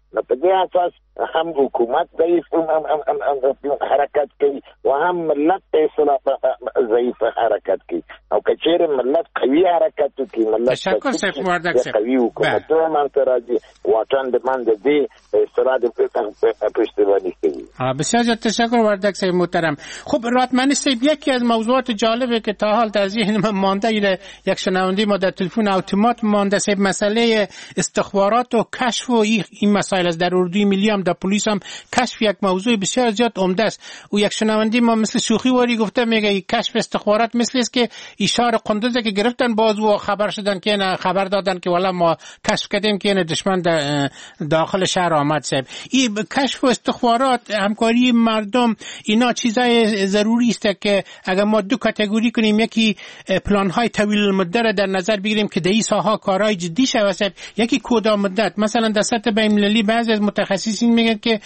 نو په دې اساس هم حکومت ضعیف حرکت کوي و هم ملت ضعیف حرکت کوي او که چیرې ملت قوي حرکت کوي ملت قوي حکومتونه منځته راځي واټن د من د دې اصطلاح د پشتیبانی کوي. بسیار زیاد تشکر وردک صاحب محترم. خب راتمنی صاحب یکی از موضوعات جالبه که تا حال در ذهن من مانده یک شنونده ما در تلفن اتومات مانده صاحب مسئله استخبارات و کشف و این مسائل از در اردوی ملی هم در پلیس هم کشف یک موضوع بسیار زیاد عمده است. و یک شنونده ما مثل شوخی واری گفته میگه کشف استخبارات مثل است که اشار قندوزه که گرفتن باز و خبر شدن که نه خبر دادن که والا ما کشف کردیم که نه دشمن داخل شهر آمد صاحب. این کشف و استخبارات همکاری مردم اینا چیزای ضروری است که اگر ما دو کاتگوری کنیم یکی پلان های طویل المدت را در نظر بگیریم که در این ساحه کارهای جدی شود صاحب یکی کوتاه مدت مثلا در سطح بین‌المللی بعضی از متخصصین میگن که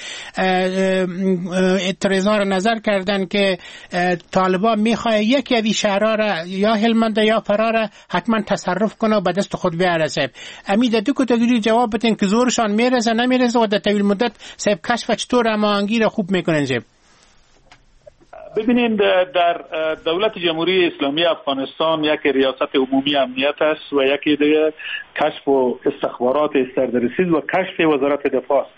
اعتراضا را نظر کردن که طالبان میخواد یکی از این شهرها را یا هلمند یا فرار را حتما تصرف کنه و به دست خود بیاره صاحب. امید دو کاتگوری جواب بدین که زورشان میرسه نمیرسه و در طویل مدت صاحب کشف چطور هماهنگی را خوب میکنن صاحب. ببینید در دولت جمهوری اسلامی افغانستان یک ریاست عمومی امنیت است و یکی دیگه کشف و استخبارات سردرسیز و کشف وزارت دفاع است.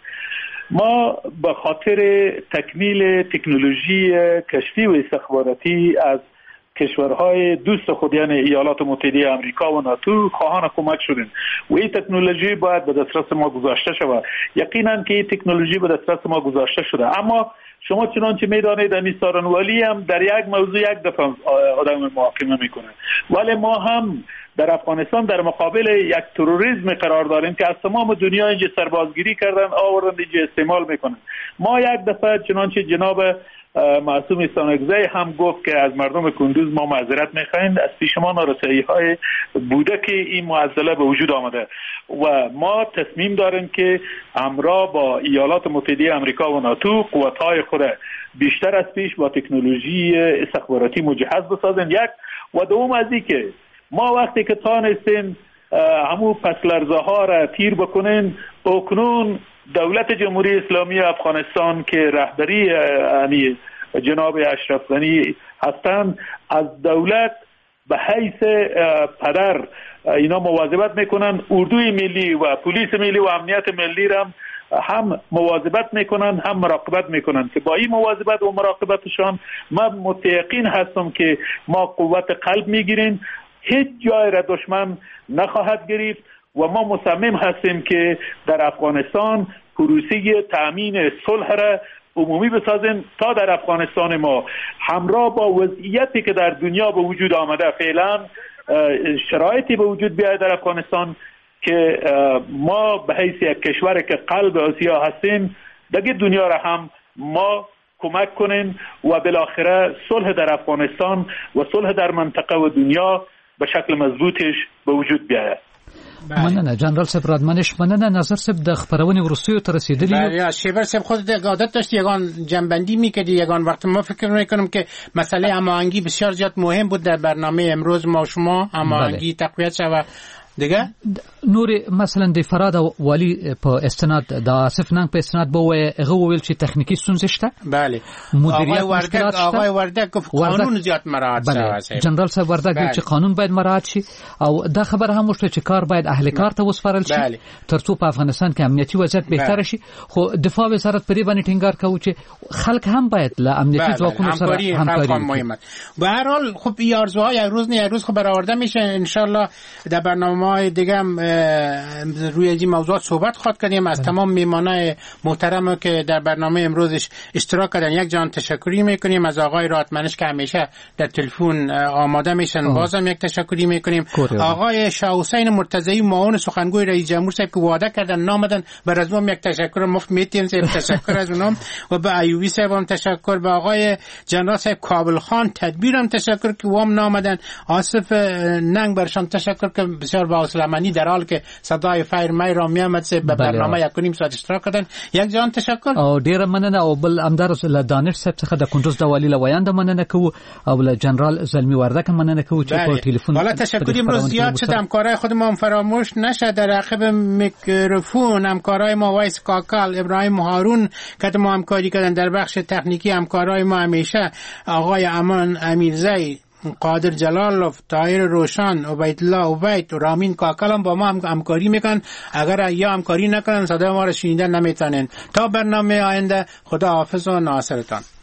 ما به خاطر تکمیل تکنولوژی کشفی و استخباراتی از کشورهای دوست خود یعنی ایالات متحده آمریکا و ناتو خواهان کمک شدیم و این تکنولوژی باید به دسترس ما گذاشته شود. یقینا که این تکنولوژی به دسترس ما گذاشته شده اما شما چنانچه میدانید امی سارنوالی هم در یک موضوع یک دفعه آدم محاکمه میکنه ولی ما هم در افغانستان در مقابل یک تروریسم قرار داریم که از تمام دنیا اینجا سربازگیری کردن آوردن اینجا استعمال میکنن. ما یک دفعه چنانچه جناب معصوم سانگزی هم گفت که از مردم کندوز ما معذرت میخواهیم از پیش ما نارسایی های بوده که این معضله به وجود آمده و ما تصمیم داریم که همراه با ایالات متحده آمریکا و ناتو قوت‌های خود بیشتر از پیش با تکنولوژی استخباراتی مجهز بسازیم یک و دوم از این که ما وقتی که تانستیم همون پسلرزه ها را تیر بکنیم اکنون دولت جمهوری اسلامی افغانستان که رهبری یعنی جناب اشرف غنی هستند از دولت به حیث پدر اینا مواظبت میکنن اردوی ملی و پلیس ملی و امنیت ملی را هم مواظبت میکنن هم مراقبت میکنن که با این مواظبت و مراقبتشان من متیقن هستم که ما قوت قلب میگیریم هیچ جای را دشمن نخواهد گرفت و ما مصمم هستیم که در افغانستان پروسه تأمین صلح را عمومی بسازیم تا در افغانستان ما همراه با وضعیتی که در دنیا به وجود آمده فعلا شرایطی به وجود بیاید در افغانستان که ما به حیث یک کشور که قلب آسیا هستیم دیگه دنیا را هم ما کمک کنیم و بالاخره صلح در افغانستان و صلح در منطقه و دنیا به شکل مضبوطش به وجود بیاید. مننه جنرال صاحب رادمنش مننه نظر صاحب د خبرونه وروستیو تر رسیدلی یا شیبر صاحب خود د عادت داشت یگان جنبندی میکردی یگان وقت ما فکر میکنم که مسئله هماهنگی بسیار زیاد مهم بود در برنامه امروز ما شما هماهنگی تقویت شود دیگه نور مثلا د فراد والی په استناد د آصف ننګ په استناد به هغه ویل چې تخنیکی ستونزې شته بله مدیریت مشکلات شته آقای وردک قانون زیات مراعات شوی جنرال صاحب وردک چې قانون باید مراعات شي او دا خبر هم وشته چې کار باید اهل کار ته وسپارل شي ترڅو په افغانستان کې امنیتي وضعیت بهتر شي خو دفاع وزارت پرې باندې ټینګار کوي چې خلک هم باید له امنیتي ځواکونو سره همکاري مهمه به هر حال خب این آرزوها یک روز نه یک روز خب برآورده میشه ان شاء الله در برنامه‌های دیگه هم روی این موضوعات صحبت خواهد کردیم از تمام میهمانای محترم که در برنامه امروزش اشتراک کردن یک جان تشکری میکنیم از آقای راتمنش که همیشه در تلفن آماده میشن بازم یک تشکری میکنیم آقای شاه حسین مرتضی معاون سخنگوی رئیس جمهور صاحب که وعده کردن نامدن بر از ما یک تشکر مفت میتیم صاحب تشکر از اونم و به ایوبی صاحب هم تشکر به آقای جنرال صاحب کابل خان تدبیر هم تشکر که وام نامدن آصف ننگ برشان تشکر که بسیار با سلیمانی در حال که صدای فایر مای را میامد به برنامه 1.5 ساعت اشتراک کردن. یک جان تشکر او ډیر مننه. او بل امدار له دانش صاحب څخه د کندوز د والی له ویاند مننه کوو او له جنرال زلمی وردک مننه کوو چې په ټلیفون والا تشکر. امروز زیاد شد همکارای خودمون فراموش نشه. در عقب میکروفون همکارای ما وایس کاکل، ابراهیم هارون که ما همکاری کردن. در بخش تکنیکی همکارای ما همیشه آقای امان امیرزی، قادر جلالوف، طاهر روشن، عبیدالله عبید و رامین کاکل هم با ما همکاری میکنن. اگر یا همکاری نکنن صدای ما را شنیدن نمیتونن. تا برنامه آینده خدا حافظ و ناصرتان.